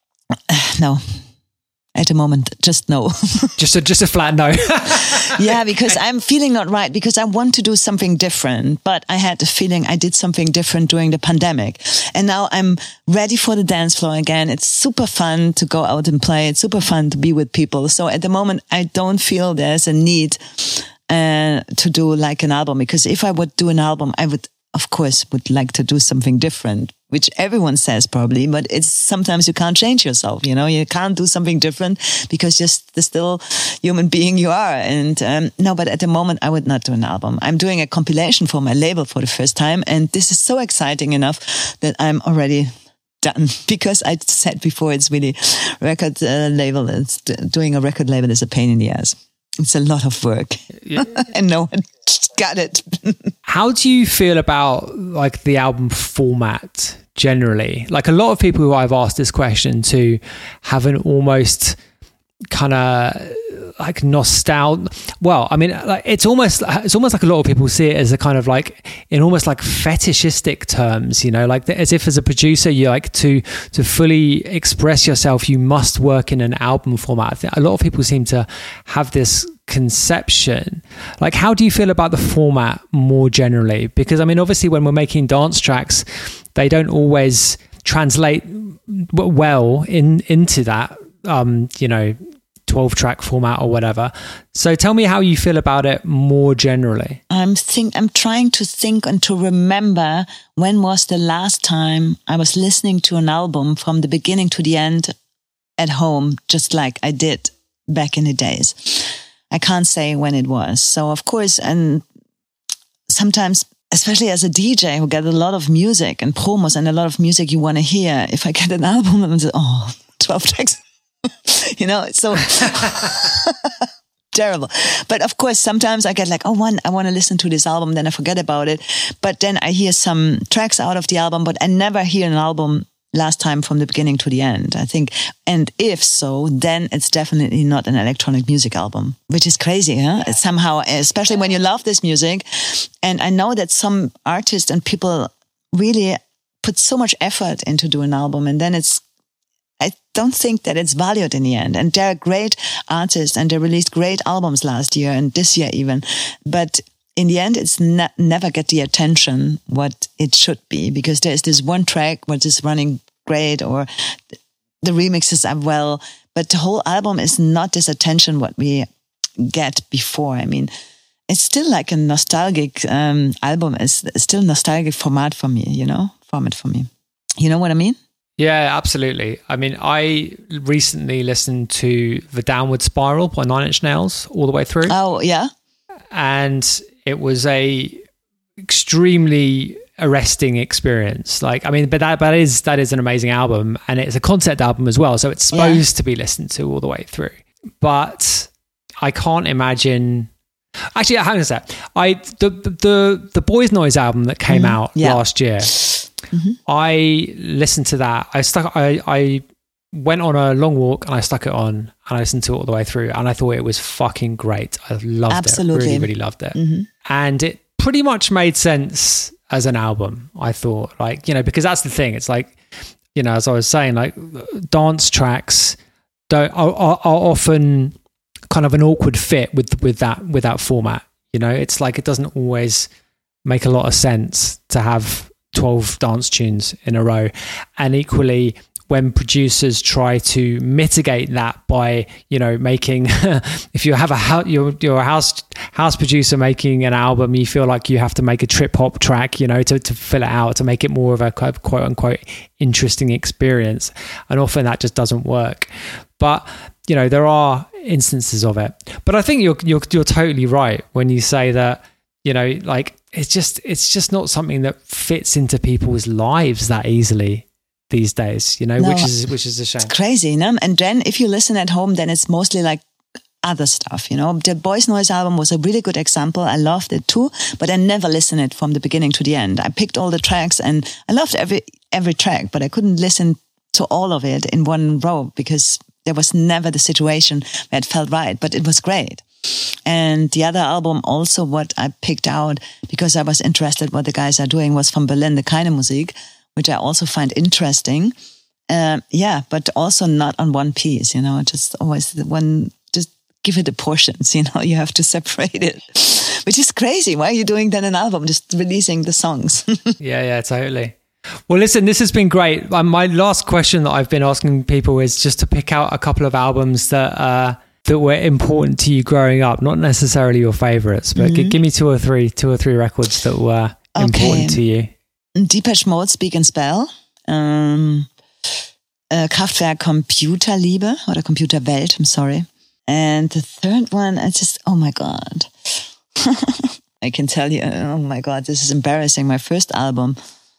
no, at the moment, just no. just a, just a flat no. Yeah, because I'm feeling not right, because I want to do something different, but I had the feeling I did something different during the pandemic. And now I'm ready for the dance floor again. It's super fun to go out and play. It's super fun to be with people. So at the moment, I don't feel there's a need uh, to do like an album, because if I would do an album, I would, of course, would like to do something different, which everyone says probably, but it's sometimes you can't change yourself, you know, you can't do something different because you're the still human being you are. And um, no, but at the moment I would not do an album. I'm doing a compilation for my label for the first time. And this is so exciting enough that I'm already done, because I said before, it's really record uh, label. It's doing a record label is a pain in the ass. It's a lot of work. Yeah. And no one got it. How do you feel about like the album format generally? Like a lot of people who I've asked this question to have an almost kind of like nostalgia. Well, I mean, like it's almost it's almost like a lot of people see it as a kind of like in almost like fetishistic terms, you know, like as if as a producer you like to to fully express yourself, you must work in an album format. I think a lot of people seem to have this conception. Like, how do you feel about the format more generally? Because I mean, obviously, when we're making dance tracks, they don't always translate well in into that. Um, you know, twelve track format or whatever. So tell me how you feel about it more generally. I'm think I'm trying to think and to remember when was the last time I was listening to an album from the beginning to the end at home, just like I did back in the days. I can't say when it was. So of course, and sometimes, especially as a D J who get a lot of music and promos and a lot of music you want to hear, if I get an album and say, oh, twelve tracks. You know, it's so terrible. But of course, sometimes I get like, oh, one, I want to listen to this album, then I forget about it. But then I hear some tracks out of the album, but I never hear an album last time from the beginning to the end, I think. And if so, then it's definitely not an electronic music album, which is crazy, huh? It's somehow, especially when you love this music. And I know that some artists and people really put so much effort into doing an album, and then it's I don't think that it's valued in the end. And they're great artists and they released great albums last year and this year even. But in the end, it's ne- never get the attention what it should be, because there's this one track which is running great or the remixes are well, but the whole album is not this attention what we get before. I mean, it's still like a nostalgic um, album. It's still nostalgic format for me, you know, format for me. You know what I mean? Yeah, absolutely. I mean, I recently listened to The Downward Spiral by Nine Inch Nails all the way through. Oh, yeah. And it was a extremely arresting experience. Like, I mean, but that, that is that is an amazing album, and it's a concept album as well, so it's supposed yeah. to be listened to all the way through. But I can't imagine. Actually, hang on a sec. I the the the Boys Noise album that came mm, out yeah. last year. Mm-hmm. I listened to that. I stuck. I, I went on a long walk and I stuck it on and I listened to it all the way through. And I thought it was fucking great. I loved Absolutely. it. Really, really loved it. Mm-hmm. And it pretty much made sense as an album. I thought, like, you know, because that's the thing. It's like, you know, as I was saying, like dance tracks don't are, are, are often kind of an awkward fit with with that with that format. You know, it's like it doesn't always make a lot of sense to have twelve dance tunes in a row. And equally, when producers try to mitigate that by, you know, making if you have a house, you're, you're a house house producer making an album, you feel like you have to make a trip hop track, you know, to, to fill it out, to make it more of a quote unquote interesting experience. And often that just doesn't work. But, you know, there are instances of it. But I think you're you're you're totally right when you say that, you know, like it's just it's just not something that fits into people's lives that easily these days, you know, no, which is which is a shame. It's crazy, no? And then if you listen at home, then it's mostly like other stuff, you know. The Boys Noise album was a really good example. I loved it too, but I never listened it from the beginning to the end. I picked all the tracks and I loved every every track, but I couldn't listen to all of it in one row because there was never the situation where it felt right, but it was great. And the other album also what I picked out because I was interested what the guys are doing was from Berlin, the Keine Musik, which I also find interesting. Um, yeah, but also not on one piece, you know, just always the one, just give it the portions, you know, you have to separate it, which is crazy. Why are you doing then an album, just releasing the songs? yeah, yeah, totally. Well, listen, this has been great. Um, my last question that I've been asking people is just to pick out a couple of albums that uh, that were important to you growing up, not necessarily your favorites, but mm-hmm. give me two or three, two or three records that were okay. important to you. Depeche Mode, Speak and Spell. Um, uh, Kraftwerk, Computerliebe oder Computerwelt, I'm sorry. And the third one, I just, oh my God. I can tell you, oh my God, this is embarrassing. My first album.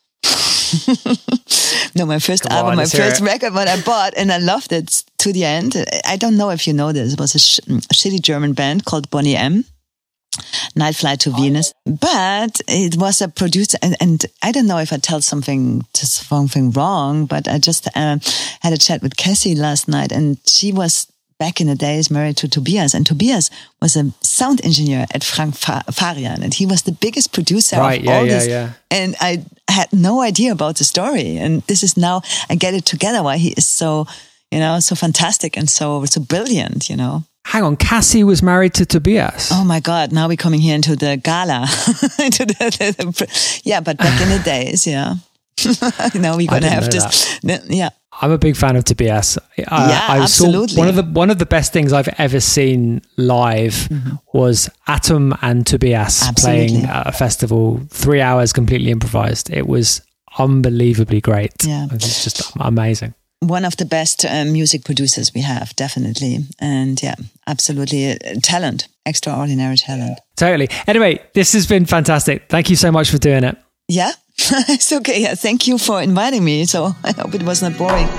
no, my first Come album, on, my first record, what I bought, and I loved it to the end. I don't know if you know this. It was a, sh- a shitty German band called Boney M. Night Flight to Venus. But it was a producer, and, and I don't know if I tell something something wrong, but I just uh, had a chat with Cassie last night, and she was back in the days married to Tobias, and Tobias was a sound engineer at Frank Farian, and he was the biggest producer right, of yeah, all yeah, this. Yeah. And I had no idea about the story, and this is now I get it together why he is so, you know, so fantastic and so so brilliant, you know. Hang on, Cassie was married to Tobias. Oh my God! Now we're coming here into the gala, into the, the, the yeah. But back in the days, yeah. now we're gonna have this, yeah. I'm a big fan of Tobias. Uh, yeah, I absolutely. Saw one of the one of the best things I've ever seen live mm-hmm. was Atom and Tobias absolutely. Playing at a festival, three hours completely improvised. It was unbelievably great. Yeah, it was just amazing. One of the best uh, music producers we have, definitely. And yeah, absolutely. Uh, talent, extraordinary talent. Totally. Anyway, this has been fantastic. Thank you so much for doing it. Yeah, it's okay. Yeah, thank you for inviting me. So I hope it was not boring.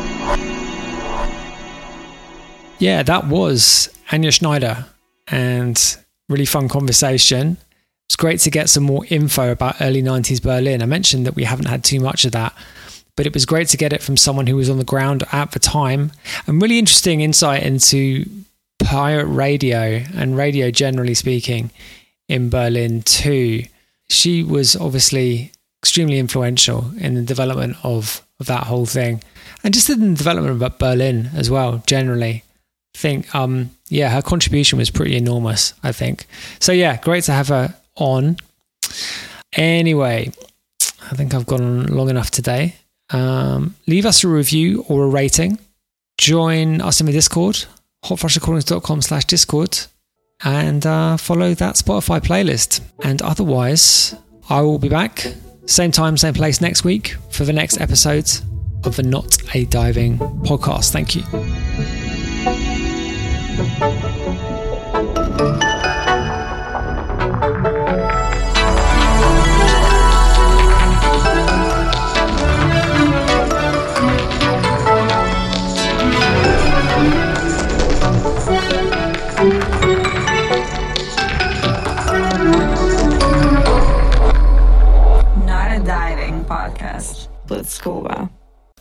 Yeah, that was Anja Schneider, and really fun conversation. It's great to get some more info about early nineties Berlin. I mentioned that we haven't had too much of that, but it was great to get it from someone who was on the ground at the time, and really interesting insight into pirate radio and radio generally speaking in Berlin too. She was obviously extremely influential in the development of, of that whole thing, and just in the development of Berlin as well, generally. I think, um, yeah, her contribution was pretty enormous, I think. So yeah, great to have her on. Anyway, I think I've gone long enough today. Um, leave us a review or a rating. Join us in the Discord, hotflushrecordings.com slash Discord, and uh, follow that Spotify playlist. And otherwise, I will be back, same time, same place next week for the next episode of the Not a Diving podcast. Thank you. Not a Diving podcast with Scuba.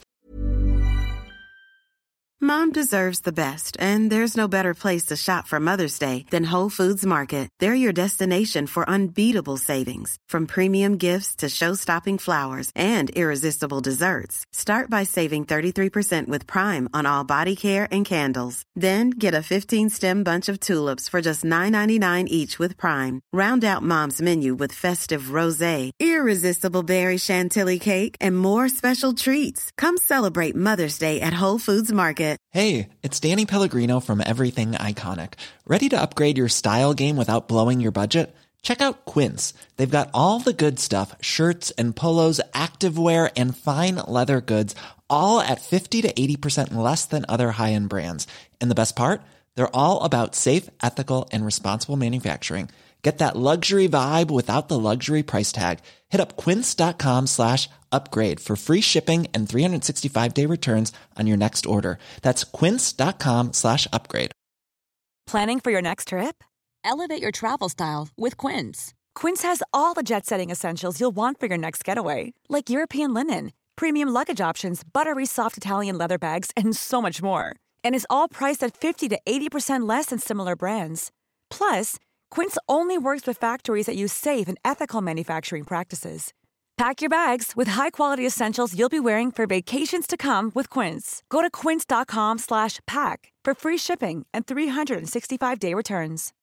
Mom deserves the best, and there's no better place to shop for Mother's Day than Whole Foods Market. They're your destination for unbeatable savings, from premium gifts to show-stopping flowers and irresistible desserts. Start by saving thirty-three percent with Prime on all body care and candles. Then get a fifteen-stem bunch of tulips for just nine ninety-nine each with Prime. Round out Mom's menu with festive rosé, irresistible berry chantilly cake, and more special treats. Come celebrate Mother's Day at Whole Foods Market. Hey, it's Danny Pellegrino from Everything Iconic. Ready to upgrade your style game without blowing your budget? Check out Quince. They've got all the good stuff, shirts and polos, activewear, and fine leather goods, all at fifty to eighty percent less than other high-end brands. And the best part? They're all about safe, ethical, and responsible manufacturing. Get that luxury vibe without the luxury price tag. Hit up quince.com slash upgrade for free shipping and three sixty-five day returns on your next order. That's quince.com slash upgrade. Planning for your next trip? Elevate your travel style with Quince. Quince has all the jet-setting essentials you'll want for your next getaway, like European linen, premium luggage options, buttery soft Italian leather bags, and so much more. And is all priced at fifty to eighty percent less than similar brands. Plus, Quince only works with factories that use safe and ethical manufacturing practices. Pack your bags with high-quality essentials you'll be wearing for vacations to come with Quince. Go to quince.com slash pack for free shipping and three sixty-five day returns.